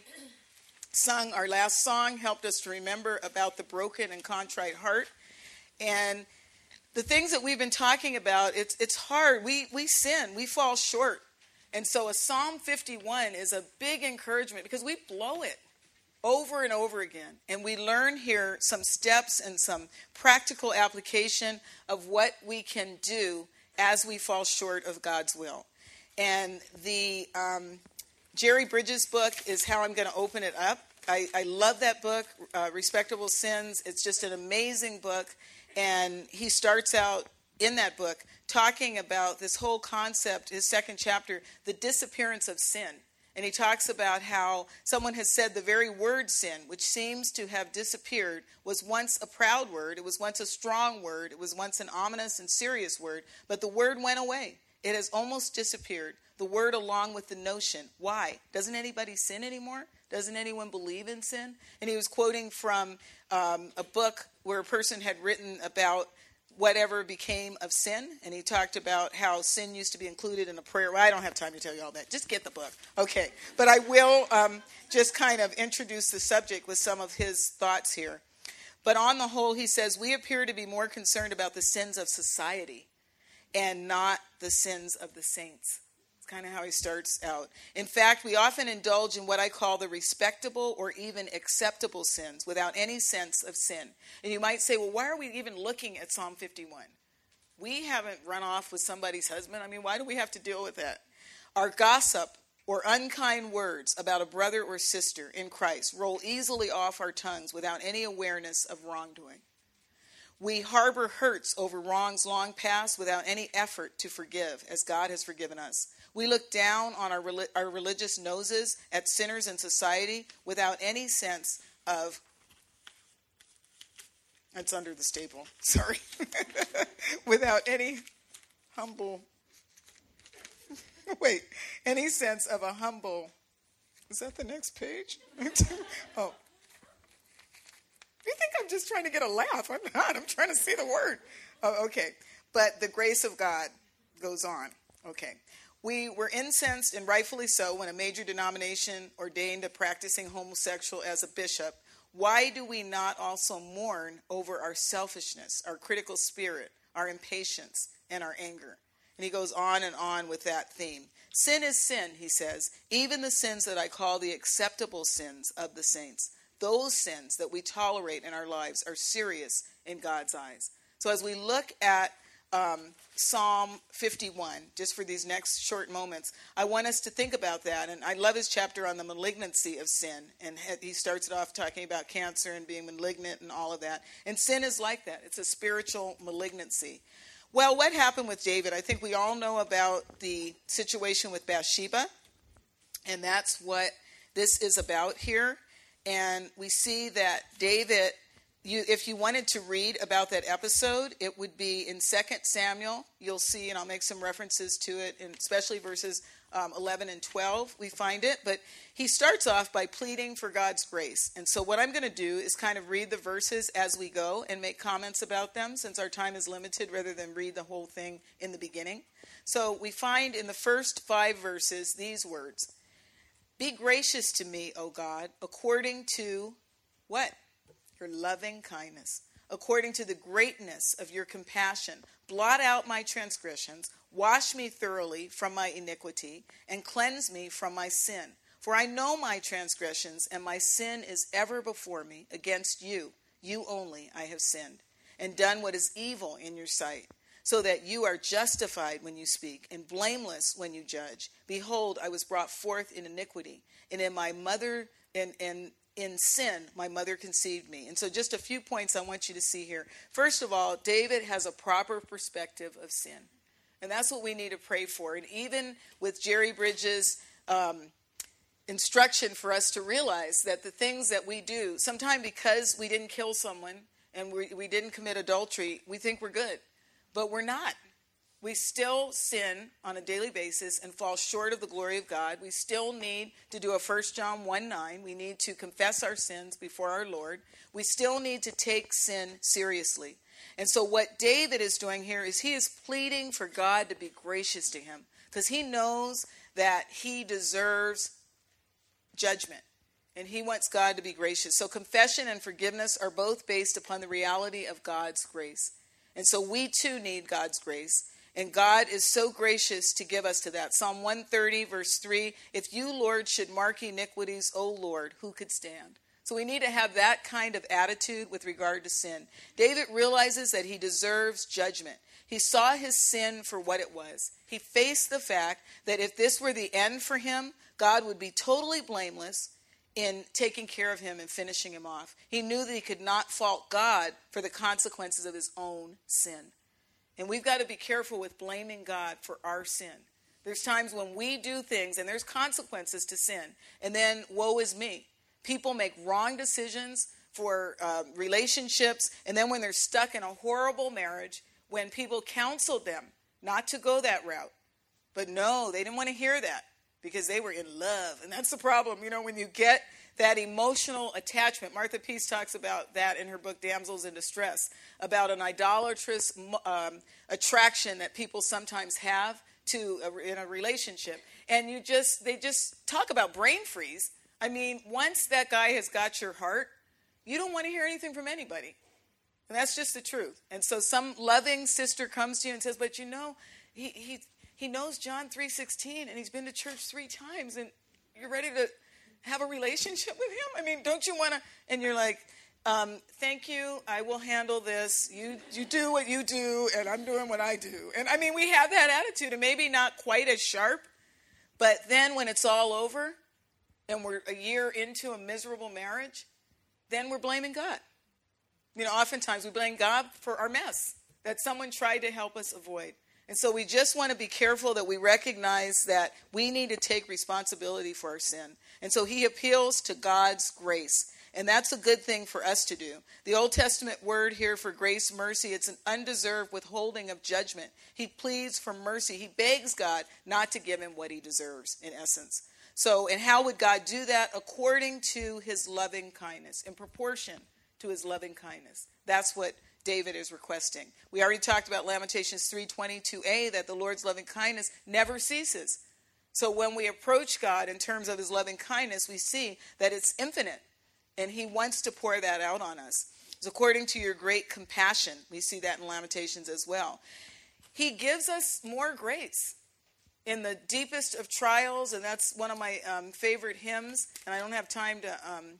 Speaker 1: sung our last song, helped us to remember about the broken and contrite heart. And the things that we've been talking about, it's hard. We sin. We fall short. And so a Psalm 51 is a big encouragement because we blow it over and over again. And we learn here some steps and some practical application of what we can do as we fall short of God's will. And the Jerry Bridges book is how I'm going to open it up. I love that book, Respectable Sins. It's just an amazing book. And he starts out in that book talking about this whole concept, his second chapter, the disappearance of sin. And he talks about how someone has said the very word sin, which seems to have disappeared, was once a proud word. It was once a strong word. It was once an ominous and serious word. But the word went away. It has almost disappeared. The word along with the notion. Why? Doesn't anybody sin anymore? Doesn't anyone believe in sin? And he was quoting from a book where a person had written about whatever became of sin. And he talked about how sin used to be included in a prayer. Well, I don't have time to tell you all that. Just get the book. Okay. But I will just kind of introduce the subject with some of his thoughts here. But on the whole, he says, we appear to be more concerned about the sins of society and not the sins of the saints. It's kind of how he starts out. In fact, we often indulge in what I call the respectable or even acceptable sins without any sense of sin. And you might say, well, why are we even looking at Psalm 51? We haven't run off with somebody's husband. I mean, why do we have to deal with that? Our gossip or unkind words about a brother or sister in Christ roll easily off our tongues without any awareness of wrongdoing. We harbor hurts over wrongs long past without any effort to forgive, as God has forgiven us. We look down on our religious noses at sinners in society without any sense of, that's under the staple, sorry, without any any sense of a humble, is that the next page? Oh. You think I'm just trying to get a laugh? I'm not. I'm trying to see the word. Oh, okay. But the grace of God goes on. Okay. We were incensed, and rightfully so, when a major denomination ordained a practicing homosexual as a bishop. Why do we not also mourn over our selfishness, our critical spirit, our impatience, and our anger? And he goes on and on with that theme. Sin is sin, he says, even the sins that I call the acceptable sins of the saints. Those sins that we tolerate in our lives are serious in God's eyes. So as we look at Psalm 51, just for these next short moments, I want us to think about that. And I love his chapter on the malignancy of sin. And he starts it off talking about cancer and being malignant and all of that. And sin is like that. It's a spiritual malignancy. Well, what happened with David? I think we all know about the situation with Bathsheba. And that's what this is about here. And we see that David, if you wanted to read about that episode, it would be in 2 Samuel. You'll see, and I'll make some references to it, and especially verses 11 and 12, we find it. But he starts off by pleading for God's grace. And so what I'm going to do is kind of read the verses as we go and make comments about them, since our time is limited, rather than read the whole thing in the beginning. So we find in the first 5 verses these words. Be gracious to me, O God, according to what? Your loving kindness. According to the greatness of your compassion, blot out my transgressions, wash me thoroughly from my iniquity, and cleanse me from my sin. For I know my transgressions, and my sin is ever before me. Against you, you only, I have sinned, and done what is evil in your sight, so that you are justified when you speak, and blameless when you judge. Behold, I was brought forth in iniquity, and in sin my mother conceived me. And so just a few points I want you to see here. First of all, David has a proper perspective of sin. And that's what we need to pray for. And even with Jerry Bridges' instruction for us to realize that the things that we do, sometimes because we didn't kill someone and we didn't commit adultery, we think we're good. But we're not. We still sin on a daily basis and fall short of the glory of God. We still need to do a 1 John 1:9. We need to confess our sins before our Lord. We still need to take sin seriously. And so what David is doing here is he is pleading for God to be gracious to him, because he knows that he deserves judgment, and he wants God to be gracious. So confession and forgiveness are both based upon the reality of God's grace. And so we too need God's grace. And God is so gracious to give us to that. Psalm 130, verse 3, if you, Lord, should mark iniquities, O Lord, who could stand? So we need to have that kind of attitude with regard to sin. David realizes that he deserves judgment. He saw his sin for what it was. He faced the fact that if this were the end for him, God would be totally blameless in taking care of him and finishing him off. He knew that he could not fault God for the consequences of his own sin. And we've got to be careful with blaming God for our sin. There's times when we do things and there's consequences to sin. And then, woe is me. People make wrong decisions for relationships. And then when they're stuck in a horrible marriage, when people counseled them not to go that route. But no, they didn't want to hear that because they were in love. And that's the problem, when you get that emotional attachment. Martha Peace talks about that in her book, Damsels in Distress, about an idolatrous attraction that people sometimes have in a relationship. And they just talk about brain freeze. I mean, once that guy has got your heart, you don't want to hear anything from anybody. And that's just the truth. And so some loving sister comes to you and says, but he knows John 3:16 and he's been to church 3 times and you're ready to have a relationship with him? I mean, don't you want to? And you're like, thank you, I will handle this. You do what you do, and I'm doing what I do. And I mean, we have that attitude, and maybe not quite as sharp, but then when it's all over, and we're a year into a miserable marriage, then we're blaming God. Oftentimes we blame God for our mess that someone tried to help us avoid. And so we just want to be careful that we recognize that we need to take responsibility for our sin. And so he appeals to God's grace. And that's a good thing for us to do. The Old Testament word here for grace, mercy, it's an undeserved withholding of judgment. He pleads for mercy. He begs God not to give him what he deserves, in essence. So, and how would God do that? According to his loving kindness, in proportion to his loving kindness. That's what David is requesting. We already talked about Lamentations 3:22a, that the Lord's loving kindness never ceases. So when we approach God in terms of his loving kindness, we see that it's infinite, and he wants to pour that out on us. It's according to your great compassion. We see that in Lamentations as well. He gives us more grace in the deepest of trials, and that's one of my favorite hymns, and I don't have time to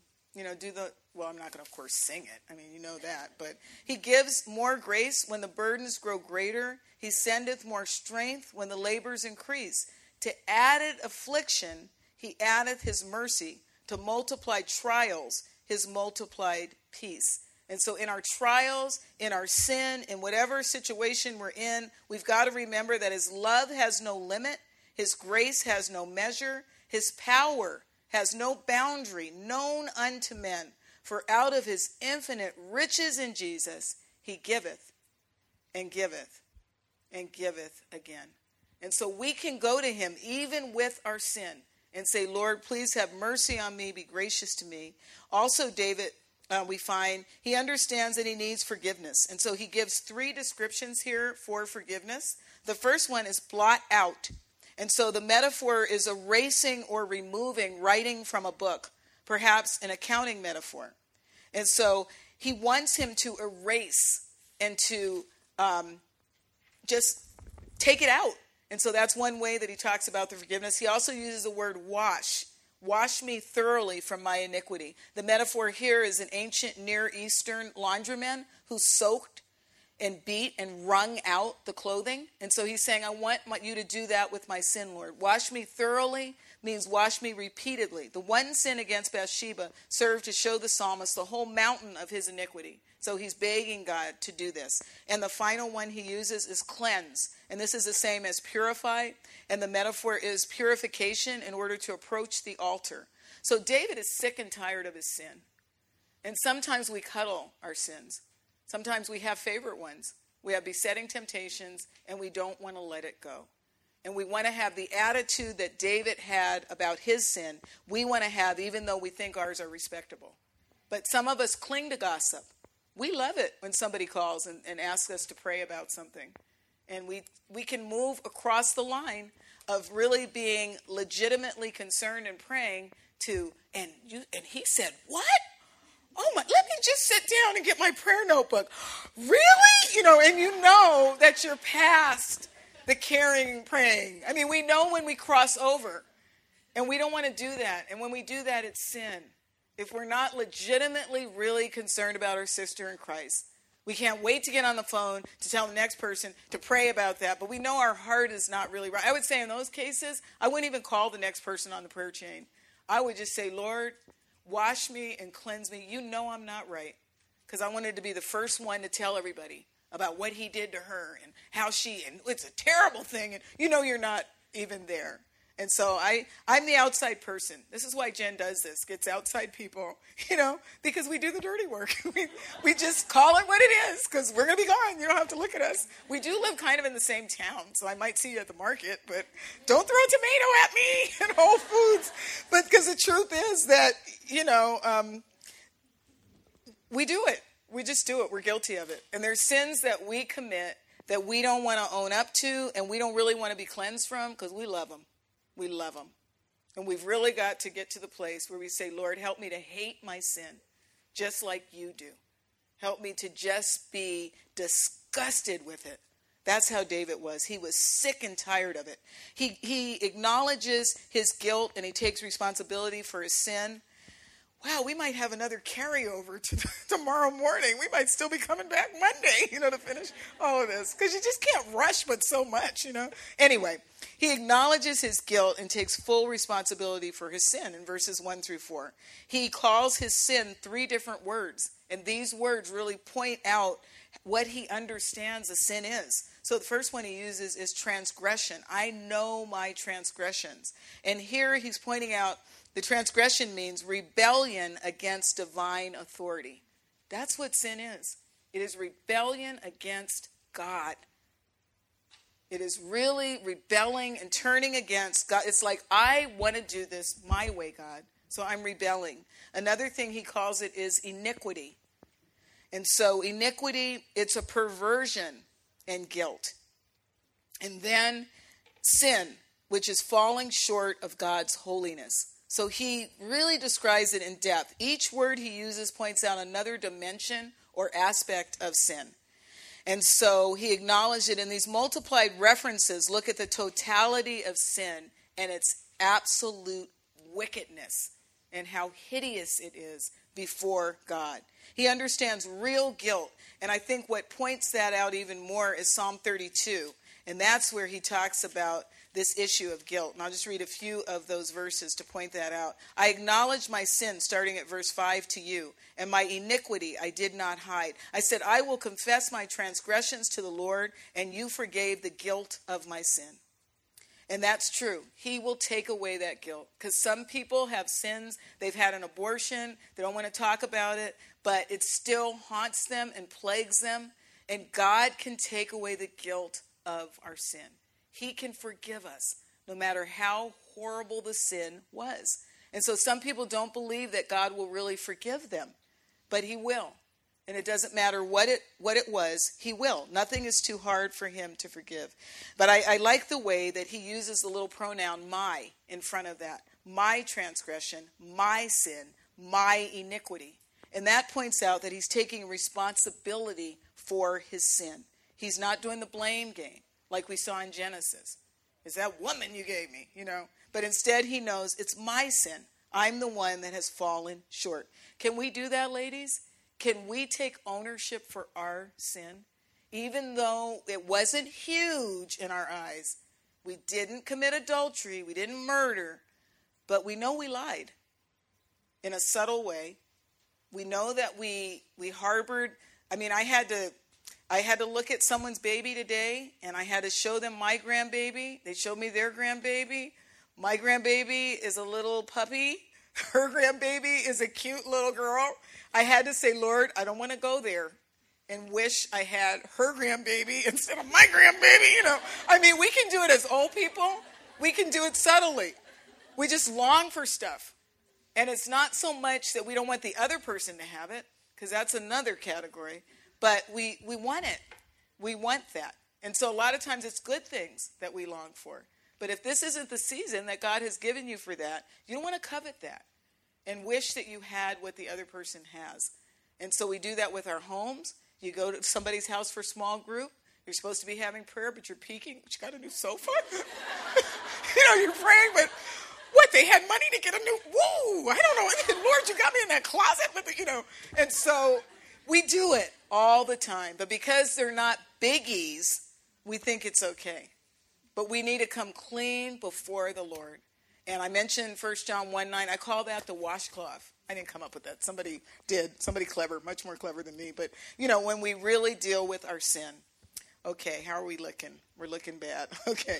Speaker 1: I'm not going to, of course, sing it. I mean, you know that. But he gives more grace when the burdens grow greater. He sendeth more strength when the labors increase. To added affliction, he addeth his mercy. To multiply trials, his multiplied peace. And so in our trials, in our sin, in whatever situation we're in, we've got to remember that his love has no limit. His grace has no measure. His power has no boundary known unto men. For out of his infinite riches in Jesus, he giveth and giveth and giveth again. And so we can go to him even with our sin and say, Lord, please have mercy on me, be gracious to me. Also, David, we find he understands that he needs forgiveness. And so he gives 3 descriptions here for forgiveness. The first one is blot out. And so the metaphor is erasing or removing, writing from a book, perhaps an accounting metaphor. And so he wants him to erase and to just take it out. And so that's one way that he talks about the forgiveness. He also uses the word wash. Wash me thoroughly from my iniquity. The metaphor here is an ancient Near Eastern laundryman who soaked and beat and wrung out the clothing. And so he's saying, I want you to do that with my sin, Lord. Wash me thoroughly means wash me repeatedly. The one sin against Bathsheba served to show the psalmist the whole mountain of his iniquity. So he's begging God to do this. And the final one he uses is cleanse. And this is the same as purify. And the metaphor is purification in order to approach the altar. So David is sick and tired of his sin. And sometimes we cuddle our sins. Sometimes we have favorite ones. We have besetting temptations, and we don't want to let it go. And we want to have the attitude that David had about his sin, we want to have even though we think ours are respectable. But some of us cling to gossip. We love it when somebody calls and asks us to pray about something. And we can move across the line of really being legitimately concerned and praying to, and he said, what? Oh my, let me just sit down and get my prayer notebook. Really? And you know that you're past the caring praying. I mean, we know when we cross over, and we don't want to do that. And when we do that, it's sin. If we're not legitimately really concerned about our sister in Christ, we can't wait to get on the phone to tell the next person to pray about that, but we know our heart is not really right. I would say in those cases, I wouldn't even call the next person on the prayer chain. I would just say, Lord, wash me and cleanse me. You know I'm not right, because I wanted to be the first one to tell everybody about what he did to her and how and it's a terrible thing, and you're not even there. And so I'm the outside person. This is why Jen does this, gets outside people, because we do the dirty work. we just call it what it is, because we're going to be gone. You don't have to look at us. We do live kind of in the same town, so I might see you at the market, but don't throw a tomato at me in Whole Foods. But because the truth is that, we do it. We just do it. We're guilty of it. And there's sins that we commit that we don't want to own up to, and we don't really want to be cleansed from, because we love them. We love them. And we've really got to get to the place where we say, Lord, help me to hate my sin just like you do. Help me to just be disgusted with it. That's how David was. He was sick and tired of it. He acknowledges his guilt and he takes responsibility for his sin. Wow, we might have another carryover to tomorrow morning. We might still be coming back Monday, to finish all of this. Because you just can't rush with so much, Anyway, he acknowledges his guilt and takes full responsibility for his sin in verses 1-4. He calls his sin 3 different words. And these words really point out what he understands a sin is. So the first one he uses is transgression. I know my transgressions. And here he's pointing out the transgression means rebellion against divine authority. That's what sin is. It is rebellion against God. It is really rebelling and turning against God. It's like, I want to do this my way, God. So I'm rebelling. Another thing he calls it is iniquity. And so iniquity, it's a perversion and guilt. And then sin, which is falling short of God's holiness. So he really describes it in depth. Each word he uses points out another dimension or aspect of sin. And so he acknowledged it in these multiplied references. Look at the totality of sin and its absolute wickedness and how hideous it is before God. He understands real guilt. And I think what points that out even more is Psalm 32. And that's where he talks about this issue of guilt. And I'll just read a few of those verses to point that out. I acknowledge my sin, starting at verse 5, to you, and my iniquity I did not hide. I said, I will confess my transgressions to the Lord, and you forgave the guilt of my sin. And that's true. He will take away that guilt. Because some people have sins, they've had an abortion, they don't want to talk about it, but it still haunts them and plagues them. And God can take away the guilt of our sin. He can forgive us no matter how horrible the sin was. And so some people don't believe that God will really forgive them, but he will. And it doesn't matter what it was, he will. Nothing is too hard for him to forgive. But I like the way that he uses the little pronoun my in front of that. My transgression, my sin, my iniquity. And that points out that he's taking responsibility for his sin. He's not doing the blame game like we saw in Genesis. It's that woman you gave me, But instead he knows it's my sin. I'm the one that has fallen short. Can we do that, ladies? Can we take ownership for our sin? even though it wasn't huge in our eyes. We didn't commit adultery. We didn't murder. But we know we lied in a subtle way. We know that we harbored. I mean, I had to look at someone's baby today, and I had to show them my grandbaby. They showed me their grandbaby. My grandbaby is a little puppy. Her grandbaby is a cute little girl. I had to say, Lord, I don't want to go there and wish I had her grandbaby instead of my grandbaby. I mean, we can do it as old people. We can do it subtly. We just long for stuff. And it's not so much that we don't want the other person to have it, because that's another category. But we want it. We want that. And so a lot of times it's good things that we long for. But if this isn't the season that God has given you for that, you don't want to covet that and wish that you had what the other person has. And so we do that with our homes. You go to somebody's house for small group. You're supposed to be having prayer, but you're peeking. But you got a new sofa. You're praying, but what? They had money to get a new, whoa, I don't know. Lord, you got me in that closet with the, And so we do it all the time. But because they're not biggies, we think it's okay. But we need to come clean before the Lord. And I mentioned 1 John 1:9. I call that the washcloth. I didn't come up with that. Somebody did. Somebody clever, much more clever than me. But, when we really deal with our sin. Okay, how are we looking? We're looking bad. Okay.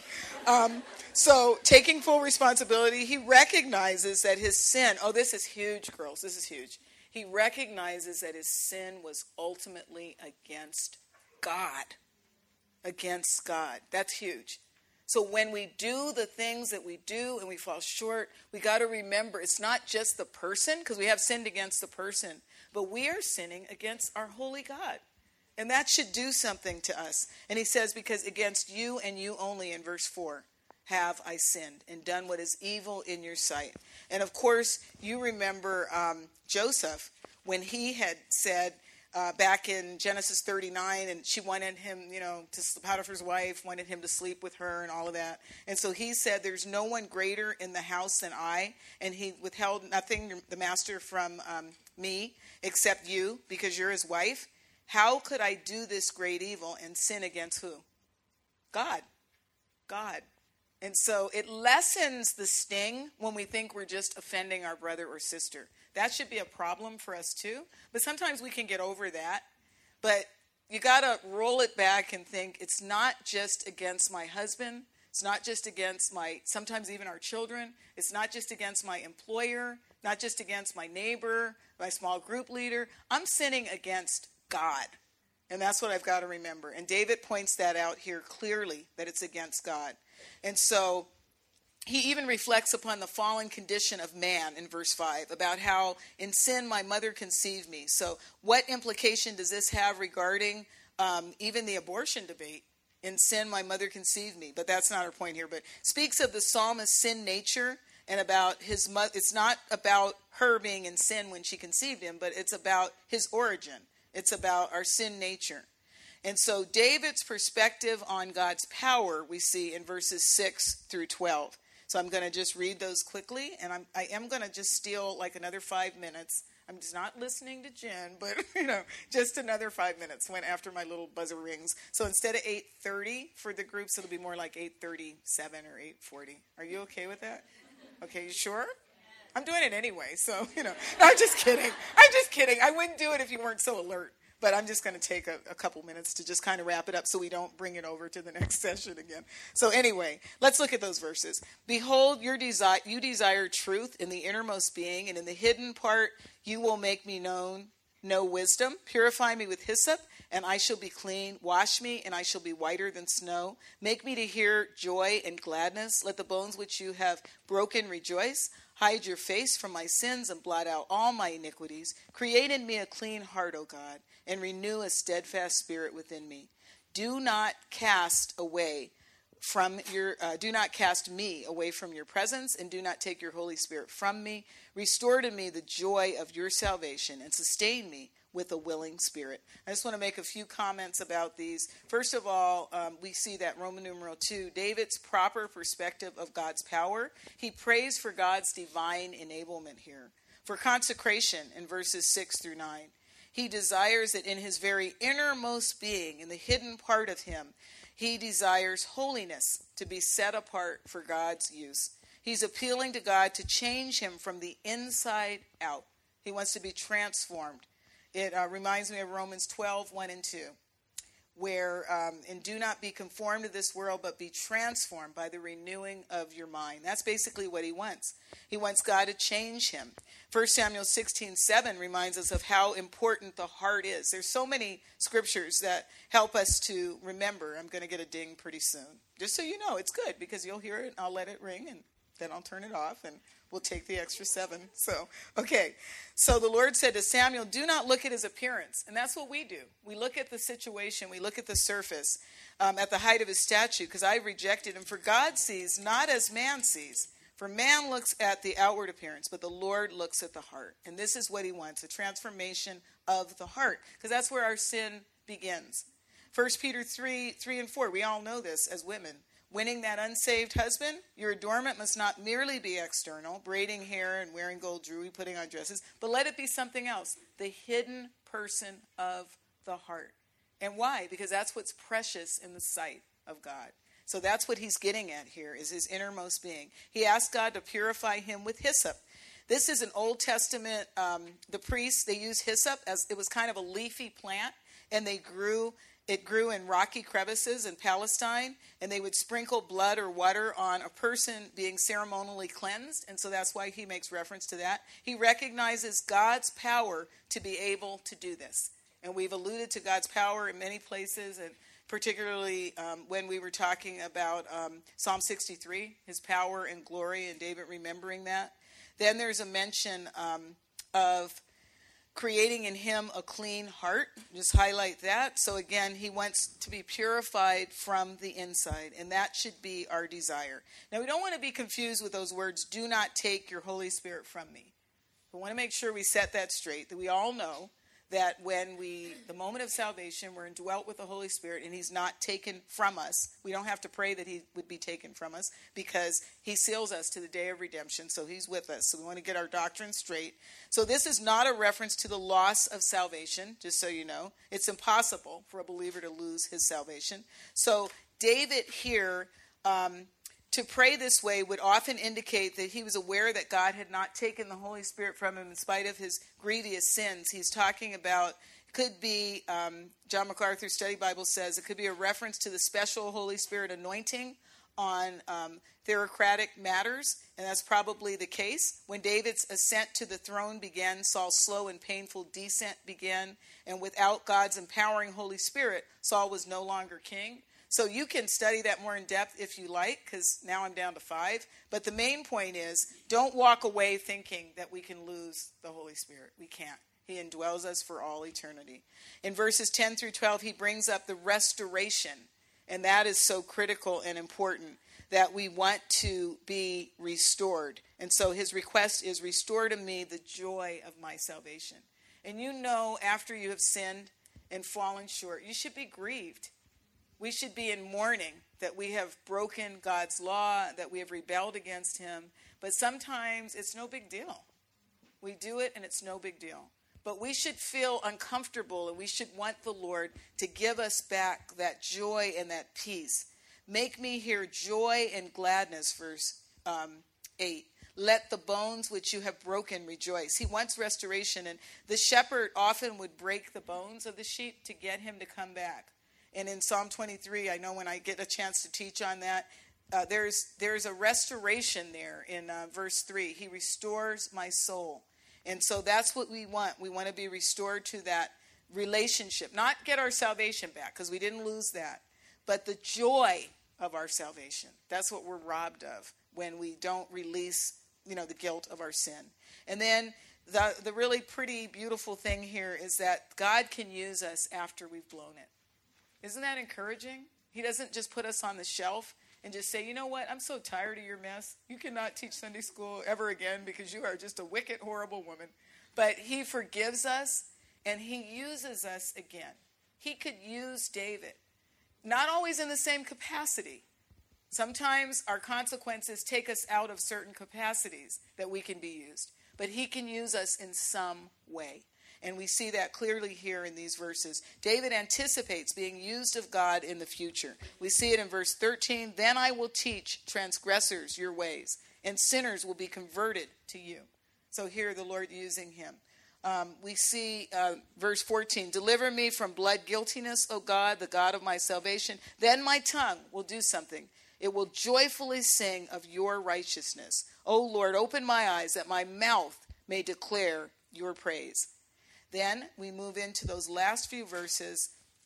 Speaker 1: So taking full responsibility, he recognizes that his sin, this is huge, girls. This is huge. He recognizes that his sin was ultimately against God. Against God. That's huge. So when we do the things that we do and we fall short, we got to remember it's not just the person, because we have sinned against the person, but we are sinning against our holy God. And that should do something to us. And he says, because against you and you only, in verse 4, have I sinned and done what is evil in your sight. And of course, you remember Joseph, when he had said, back in Genesis 39, and she wanted him, Potiphar's wife wanted him to sleep with her and all of that. And so he said, there's no one greater in the house than I, and he withheld nothing, the master, from me, except you, because you're his wife. How could I do this great evil and sin against who? God. And so it lessens the sting when we think we're just offending our brother or sister. That should be a problem for us too. But sometimes we can get over that. But you got to roll it back and think it's not just against my husband. It's not just against sometimes even our children. It's not just against my employer, not just against my neighbor, my small group leader. I'm sinning against God. And that's what I've got to remember. And David points that out here clearly, that it's against God. And so he even reflects upon the fallen condition of man in verse 5, about how in sin my mother conceived me. So what implication does this have regarding even the abortion debate? In sin my mother conceived me. But that's not our point here. But speaks of the psalmist's sin nature and about his mother. It's not about her being in sin when she conceived him, but it's about his origin. It's about our sin nature. And so David's perspective on God's power we see in verses 6 through 12. So I'm going to just read those quickly, and I am going to just steal like another 5 minutes. I'm just not listening to Jen, but just another 5 minutes when after my little buzzer rings. So instead of 8:30 for the groups, it'll be more like 8:37 or 8:40. Are you okay with that? Okay, you sure? I'm doing it anyway, so, No, I'm just kidding. I wouldn't do it if you weren't so alert. But I'm just going to take a couple minutes to just kind of wrap it up so we don't bring it over to the next session again. So anyway, let's look at those verses. Behold, you desire truth in the innermost being, and in the hidden part you will make me know wisdom. Purify me with hyssop, and I shall be clean. Wash me, and I shall be whiter than snow. Make me to hear joy and gladness. Let the bones which you have broken rejoice. Hide your face from my sins and blot out all my iniquities. Create in me a clean heart, O God, and renew a steadfast spirit within me. Do not cast me away from your presence, and do not take your Holy Spirit from me. Restore to me the joy of your salvation, and sustain me with a willing spirit. I just want to make a few comments about these. First of all, we see that Roman numeral 2, David's proper perspective of God's power. He prays for God's divine enablement here. For consecration in verses 6 through 9. He desires that in his very innermost being, in the hidden part of him, he desires holiness, to be set apart for God's use. He's appealing to God to change him from the inside out. He wants to be transformed. It reminds me of Romans 12, 1 and 2, where, and do not be conformed to this world, but be transformed by the renewing of your mind. That's basically what he wants. He wants God to change him. 1 Samuel 16:7 reminds us of how important the heart is. There's so many scriptures that help us to remember. I'm going to get a ding pretty soon. Just so you know, it's good because you'll hear it and I'll let it ring and then I'll turn it off and we'll take the extra 7. So, okay. So the Lord said to Samuel, do not look at his appearance. And that's what we do. We look at the situation. We look at the surface at the height of his stature, because I rejected him. For God sees not as man sees. For man looks at the outward appearance, but the Lord looks at the heart. And this is what he wants, a transformation of the heart, because that's where our sin begins. 1 Peter 3 and 4, we all know this as women. Winning that unsaved husband, your adornment must not merely be external, braiding hair and wearing gold jewelry, putting on dresses, but let it be something else, the hidden person of the heart. And why? Because that's what's precious in the sight of God. So that's what he's getting at here, is his innermost being. He asked God to purify him with hyssop. This is an Old Testament, the priests, they used hyssop as it was kind of a leafy plant, and it grew in rocky crevices in Palestine, and they would sprinkle blood or water on a person being ceremonially cleansed, and so that's why he makes reference to that. He recognizes God's power to be able to do this. And we've alluded to God's power in many places, and particularly when we were talking about Psalm 63, his power and glory, and David remembering that. Then there's a mention of creating in him a clean heart. Just highlight that. So again, he wants to be purified from the inside, and that should be our desire. Now, we don't want to be confused with those words, do not take your Holy Spirit from me. We want to make sure we set that straight, that we all know that when the moment of salvation, we're indwelt with the Holy Spirit and he's not taken from us. We don't have to pray that he would be taken from us, because he seals us to the day of redemption. So he's with us. So we want to get our doctrine straight. So this is not a reference to the loss of salvation, just so you know. It's impossible for a believer to lose his salvation. So David here, to pray this way would often indicate that he was aware that God had not taken the Holy Spirit from him in spite of his grievous sins. He's talking about, could be, John MacArthur's Study Bible says, it could be a reference to the special Holy Spirit anointing on theocratic matters, and that's probably the case. When David's ascent to the throne began, Saul's slow and painful descent began, and without God's empowering Holy Spirit, Saul was no longer king. So you can study that more in depth if you like, because now I'm down to 5. But the main point is, don't walk away thinking that we can lose the Holy Spirit. We can't. He indwells us for all eternity. In verses 10 through 12, he brings up the restoration. And that is so critical and important, that we want to be restored. And so his request is, restore to me the joy of my salvation. And you know, after you have sinned and fallen short, you should be grieved. We should be in mourning that we have broken God's law, that we have rebelled against him. But sometimes it's no big deal. We do it and it's no big deal. But we should feel uncomfortable, and we should want the Lord to give us back that joy and that peace. Make me hear joy and gladness, verse 8. Let the bones which you have broken rejoice. He wants restoration, and the shepherd often would break the bones of the sheep to get him to come back. And in Psalm 23, I know when I get a chance to teach on that, there's a restoration there in verse 3. He restores my soul. And so that's what we want. We want to be restored to that relationship. Not get our salvation back, because we didn't lose that. But the joy of our salvation. That's what we're robbed of when we don't release, the guilt of our sin. And then the really pretty, beautiful thing here is that God can use us after we've blown it. Isn't that encouraging? He doesn't just put us on the shelf and just say, you know what, I'm so tired of your mess. You cannot teach Sunday school ever again because you are just a wicked, horrible woman. But he forgives us and he uses us again. He could use David, not always in the same capacity. Sometimes our consequences take us out of certain capacities that we can be used. But he can use us in some way. And we see that clearly here in these verses. David anticipates being used of God in the future. We see it in verse 13. Then I will teach transgressors your ways, and sinners will be converted to you. So here the Lord using him. We see verse 14. Deliver me from blood guiltiness, O God, the God of my salvation. Then my tongue will do something. It will joyfully sing of your righteousness. O Lord, open my eyes that my mouth may declare your praise. Then we move into those last few verses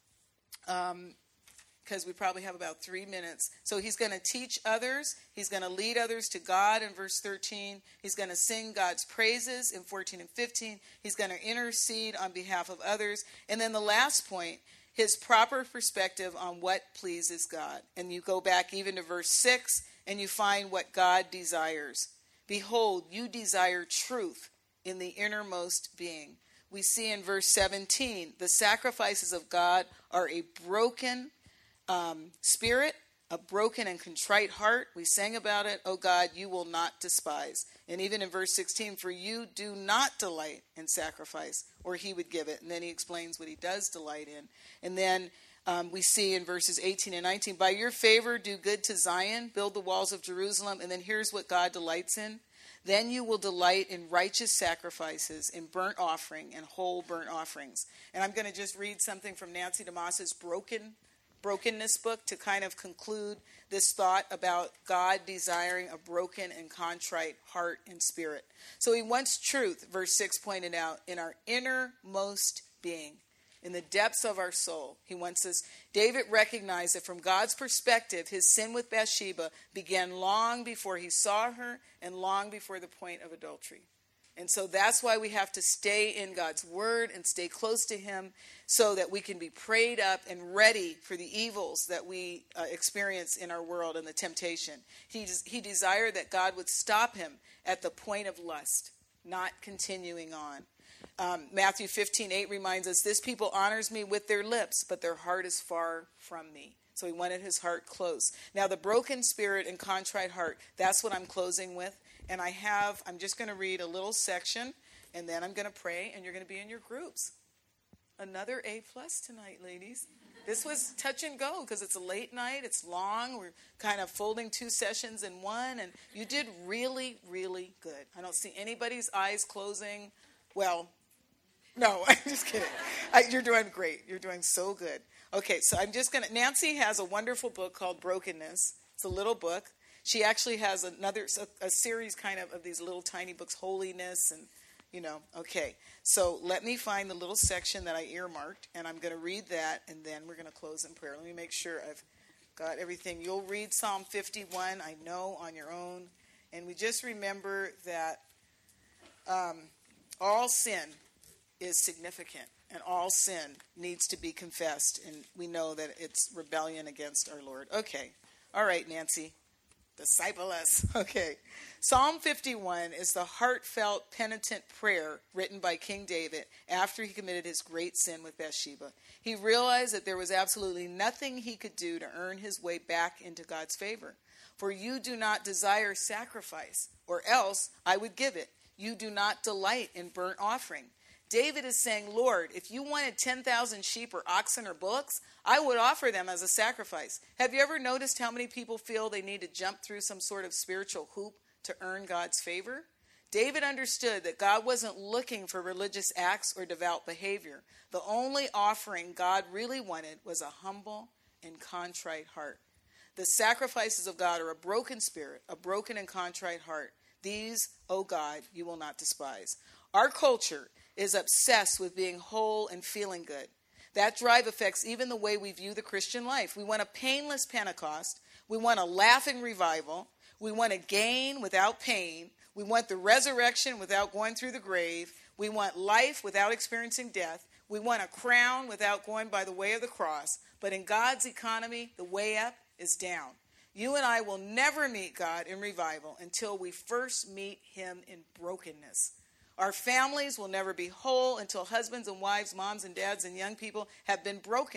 Speaker 1: because we probably have about 3 minutes. So he's going to teach others. He's going to lead others to God in verse 13. He's going to sing God's praises in 14 and 15. He's going to intercede on behalf of others. And then the last point, his proper perspective on what pleases God. And you go back even to verse 6 and you find what God desires. Behold, you desire truth in the innermost being. We see in verse 17, the sacrifices of God are a broken spirit, a broken and contrite heart. We sang about it. Oh God, you will not despise. And even in verse 16, for you do not delight in sacrifice, or he would give it. And then he explains what he does delight in. And then we see in verses 18 and 19, by your favor do good to Zion, build the walls of Jerusalem. And then here's what God delights in. Then you will delight in righteous sacrifices, in burnt offering and whole burnt offerings. And I'm going to just read something from Nancy DeMoss's Brokenness book to kind of conclude this thought about God desiring a broken and contrite heart and spirit. So he wants truth, verse 6 pointed out, in our innermost being, in the depths of our soul. He wants us. David recognized that from God's perspective, his sin with Bathsheba began long before he saw her and long before the point of adultery. And so that's why we have to stay in God's word and stay close to him so that we can be prayed up and ready for the evils that we experience in our world and the temptation. He desired that God would stop him at the point of lust, not continuing on. Matthew 15:8 reminds us, this people honors me with their lips, but their heart is far from me. So he wanted his heart close. Now the broken spirit and contrite heart, that's what I'm closing with. And I'm just going to read a little section, and then I'm going to pray, and you're going to be in your groups. Another A+ tonight, ladies. This was touch and go because it's a late night. It's long. We're kind of folding 2 sessions in one, and you did really, really good. I don't see anybody's eyes closing. Well, no, I'm just kidding. You're doing great. You're doing so good. Okay, so Nancy has a wonderful book called Brokenness. It's a little book. She actually has a series kind of these little tiny books, Holiness, and, okay. So let me find the little section that I earmarked, and I'm going to read that, and then we're going to close in prayer. Let me make sure I've got everything. You'll read Psalm 51, I know, on your own. And we just remember that all sin is significant, and all sin needs to be confessed, and we know that it's rebellion against our Lord. Okay. All right, Nancy. Disciple us. Okay. Psalm 51 is the heartfelt, penitent prayer written by King David after he committed his great sin with Bathsheba. He realized that there was absolutely nothing he could do to earn his way back into God's favor. For you do not desire sacrifice, or else I would give it. You do not delight in burnt offering. David is saying, Lord, if you wanted 10,000 sheep or oxen or bullocks, I would offer them as a sacrifice. Have you ever noticed how many people feel they need to jump through some sort of spiritual hoop to earn God's favor? David understood that God wasn't looking for religious acts or devout behavior. The only offering God really wanted was a humble and contrite heart. The sacrifices of God are a broken spirit, a broken and contrite heart. These, O God, you will not despise. Our culture is obsessed with being whole and feeling good. That drive affects even the way we view the Christian life. We want a painless Pentecost. We want a laughing revival. We want a gain without pain. We want the resurrection without going through the grave. We want life without experiencing death. We want a crown without going by the way of the cross. But in God's economy, the way up is down. You and I will never meet God in revival until we first meet him in brokenness. Our families will never be whole until husbands and wives, moms and dads and young people have been broken.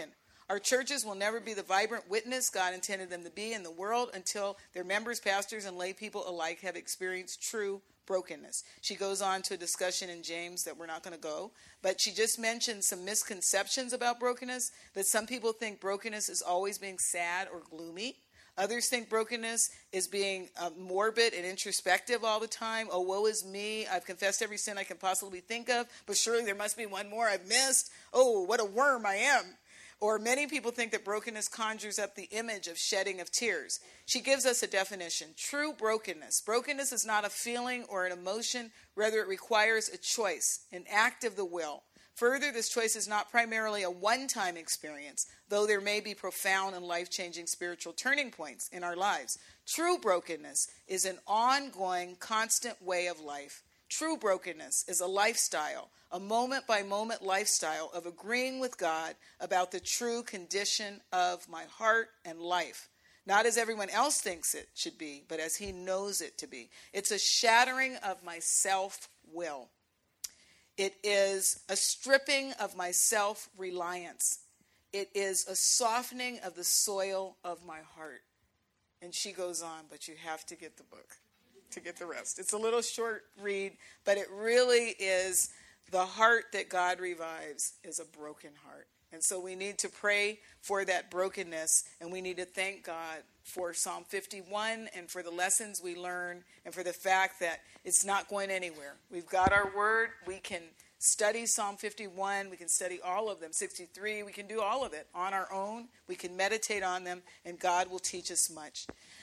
Speaker 1: Our churches will never be the vibrant witness God intended them to be in the world until their members, pastors, and lay people alike have experienced true brokenness. She goes on to a discussion in James that we're not going to go, but she just mentioned some misconceptions about brokenness, that some people think brokenness is always being sad or gloomy. Others think brokenness is being morbid and introspective all the time. Oh, woe is me. I've confessed every sin I can possibly think of, but surely there must be one more I've missed. Oh, what a worm I am. Or many people think that brokenness conjures up the image of shedding of tears. She gives us a definition. True brokenness. Brokenness is not a feeling or an emotion. Rather, it requires a choice, an act of the will. Further, this choice is not primarily a one-time experience, though there may be profound and life-changing spiritual turning points in our lives. True brokenness is an ongoing, constant way of life. True brokenness is a lifestyle, a moment-by-moment lifestyle of agreeing with God about the true condition of my heart and life. Not as everyone else thinks it should be, but as he knows it to be. It's a shattering of my self-will. It is a stripping of my self-reliance. It is a softening of the soil of my heart. And she goes on, but you have to get the book to get the rest. It's a little short read, but it really is the heart that God revives is a broken heart. And so we need to pray for that brokenness, and we need to thank God for Psalm 51 and for the lessons we learn and for the fact that it's not going anywhere. We've got our word. We can study Psalm 51. We can study all of them. 63. We can do all of it on our own. We can meditate on them, and God will teach us much.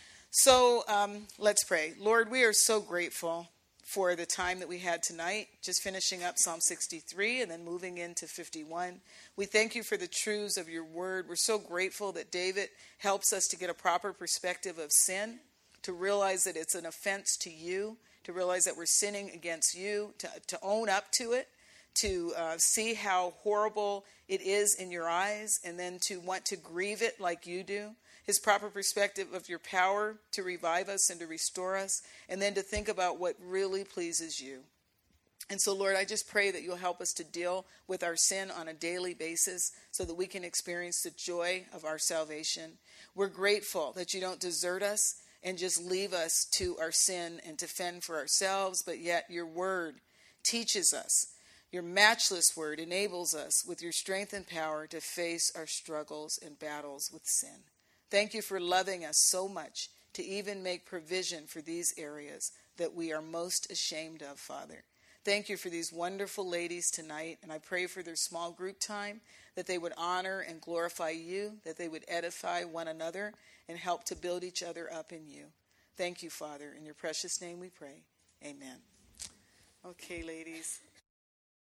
Speaker 1: So let's pray. Lord, we are so grateful for the time that we had tonight, just finishing up Psalm 63 and then moving into 51. We thank you for the truths of your word. We're so grateful that David helps us to get a proper perspective of sin, to realize that it's an offense to you, to realize that we're sinning against you, to own up to it, to see how horrible it is in your eyes, and then to want to grieve it like you do. His proper perspective of your power to revive us and to restore us, and then to think about what really pleases you. And so, Lord, I just pray that you'll help us to deal with our sin on a daily basis so that we can experience the joy of our salvation. We're grateful that you don't desert us and just leave us to our sin and to fend for ourselves, but yet your word teaches us. Your matchless word enables us with your strength and power to face our struggles and battles with sin. Thank you for loving us so much to even make provision for these areas that we are most ashamed of, Father. Thank you for these wonderful ladies tonight, and I pray for their small group time, that they would honor and glorify you, that they would edify one another and help to build each other up in you. Thank you, Father. In your precious name we pray. Amen. Okay, ladies.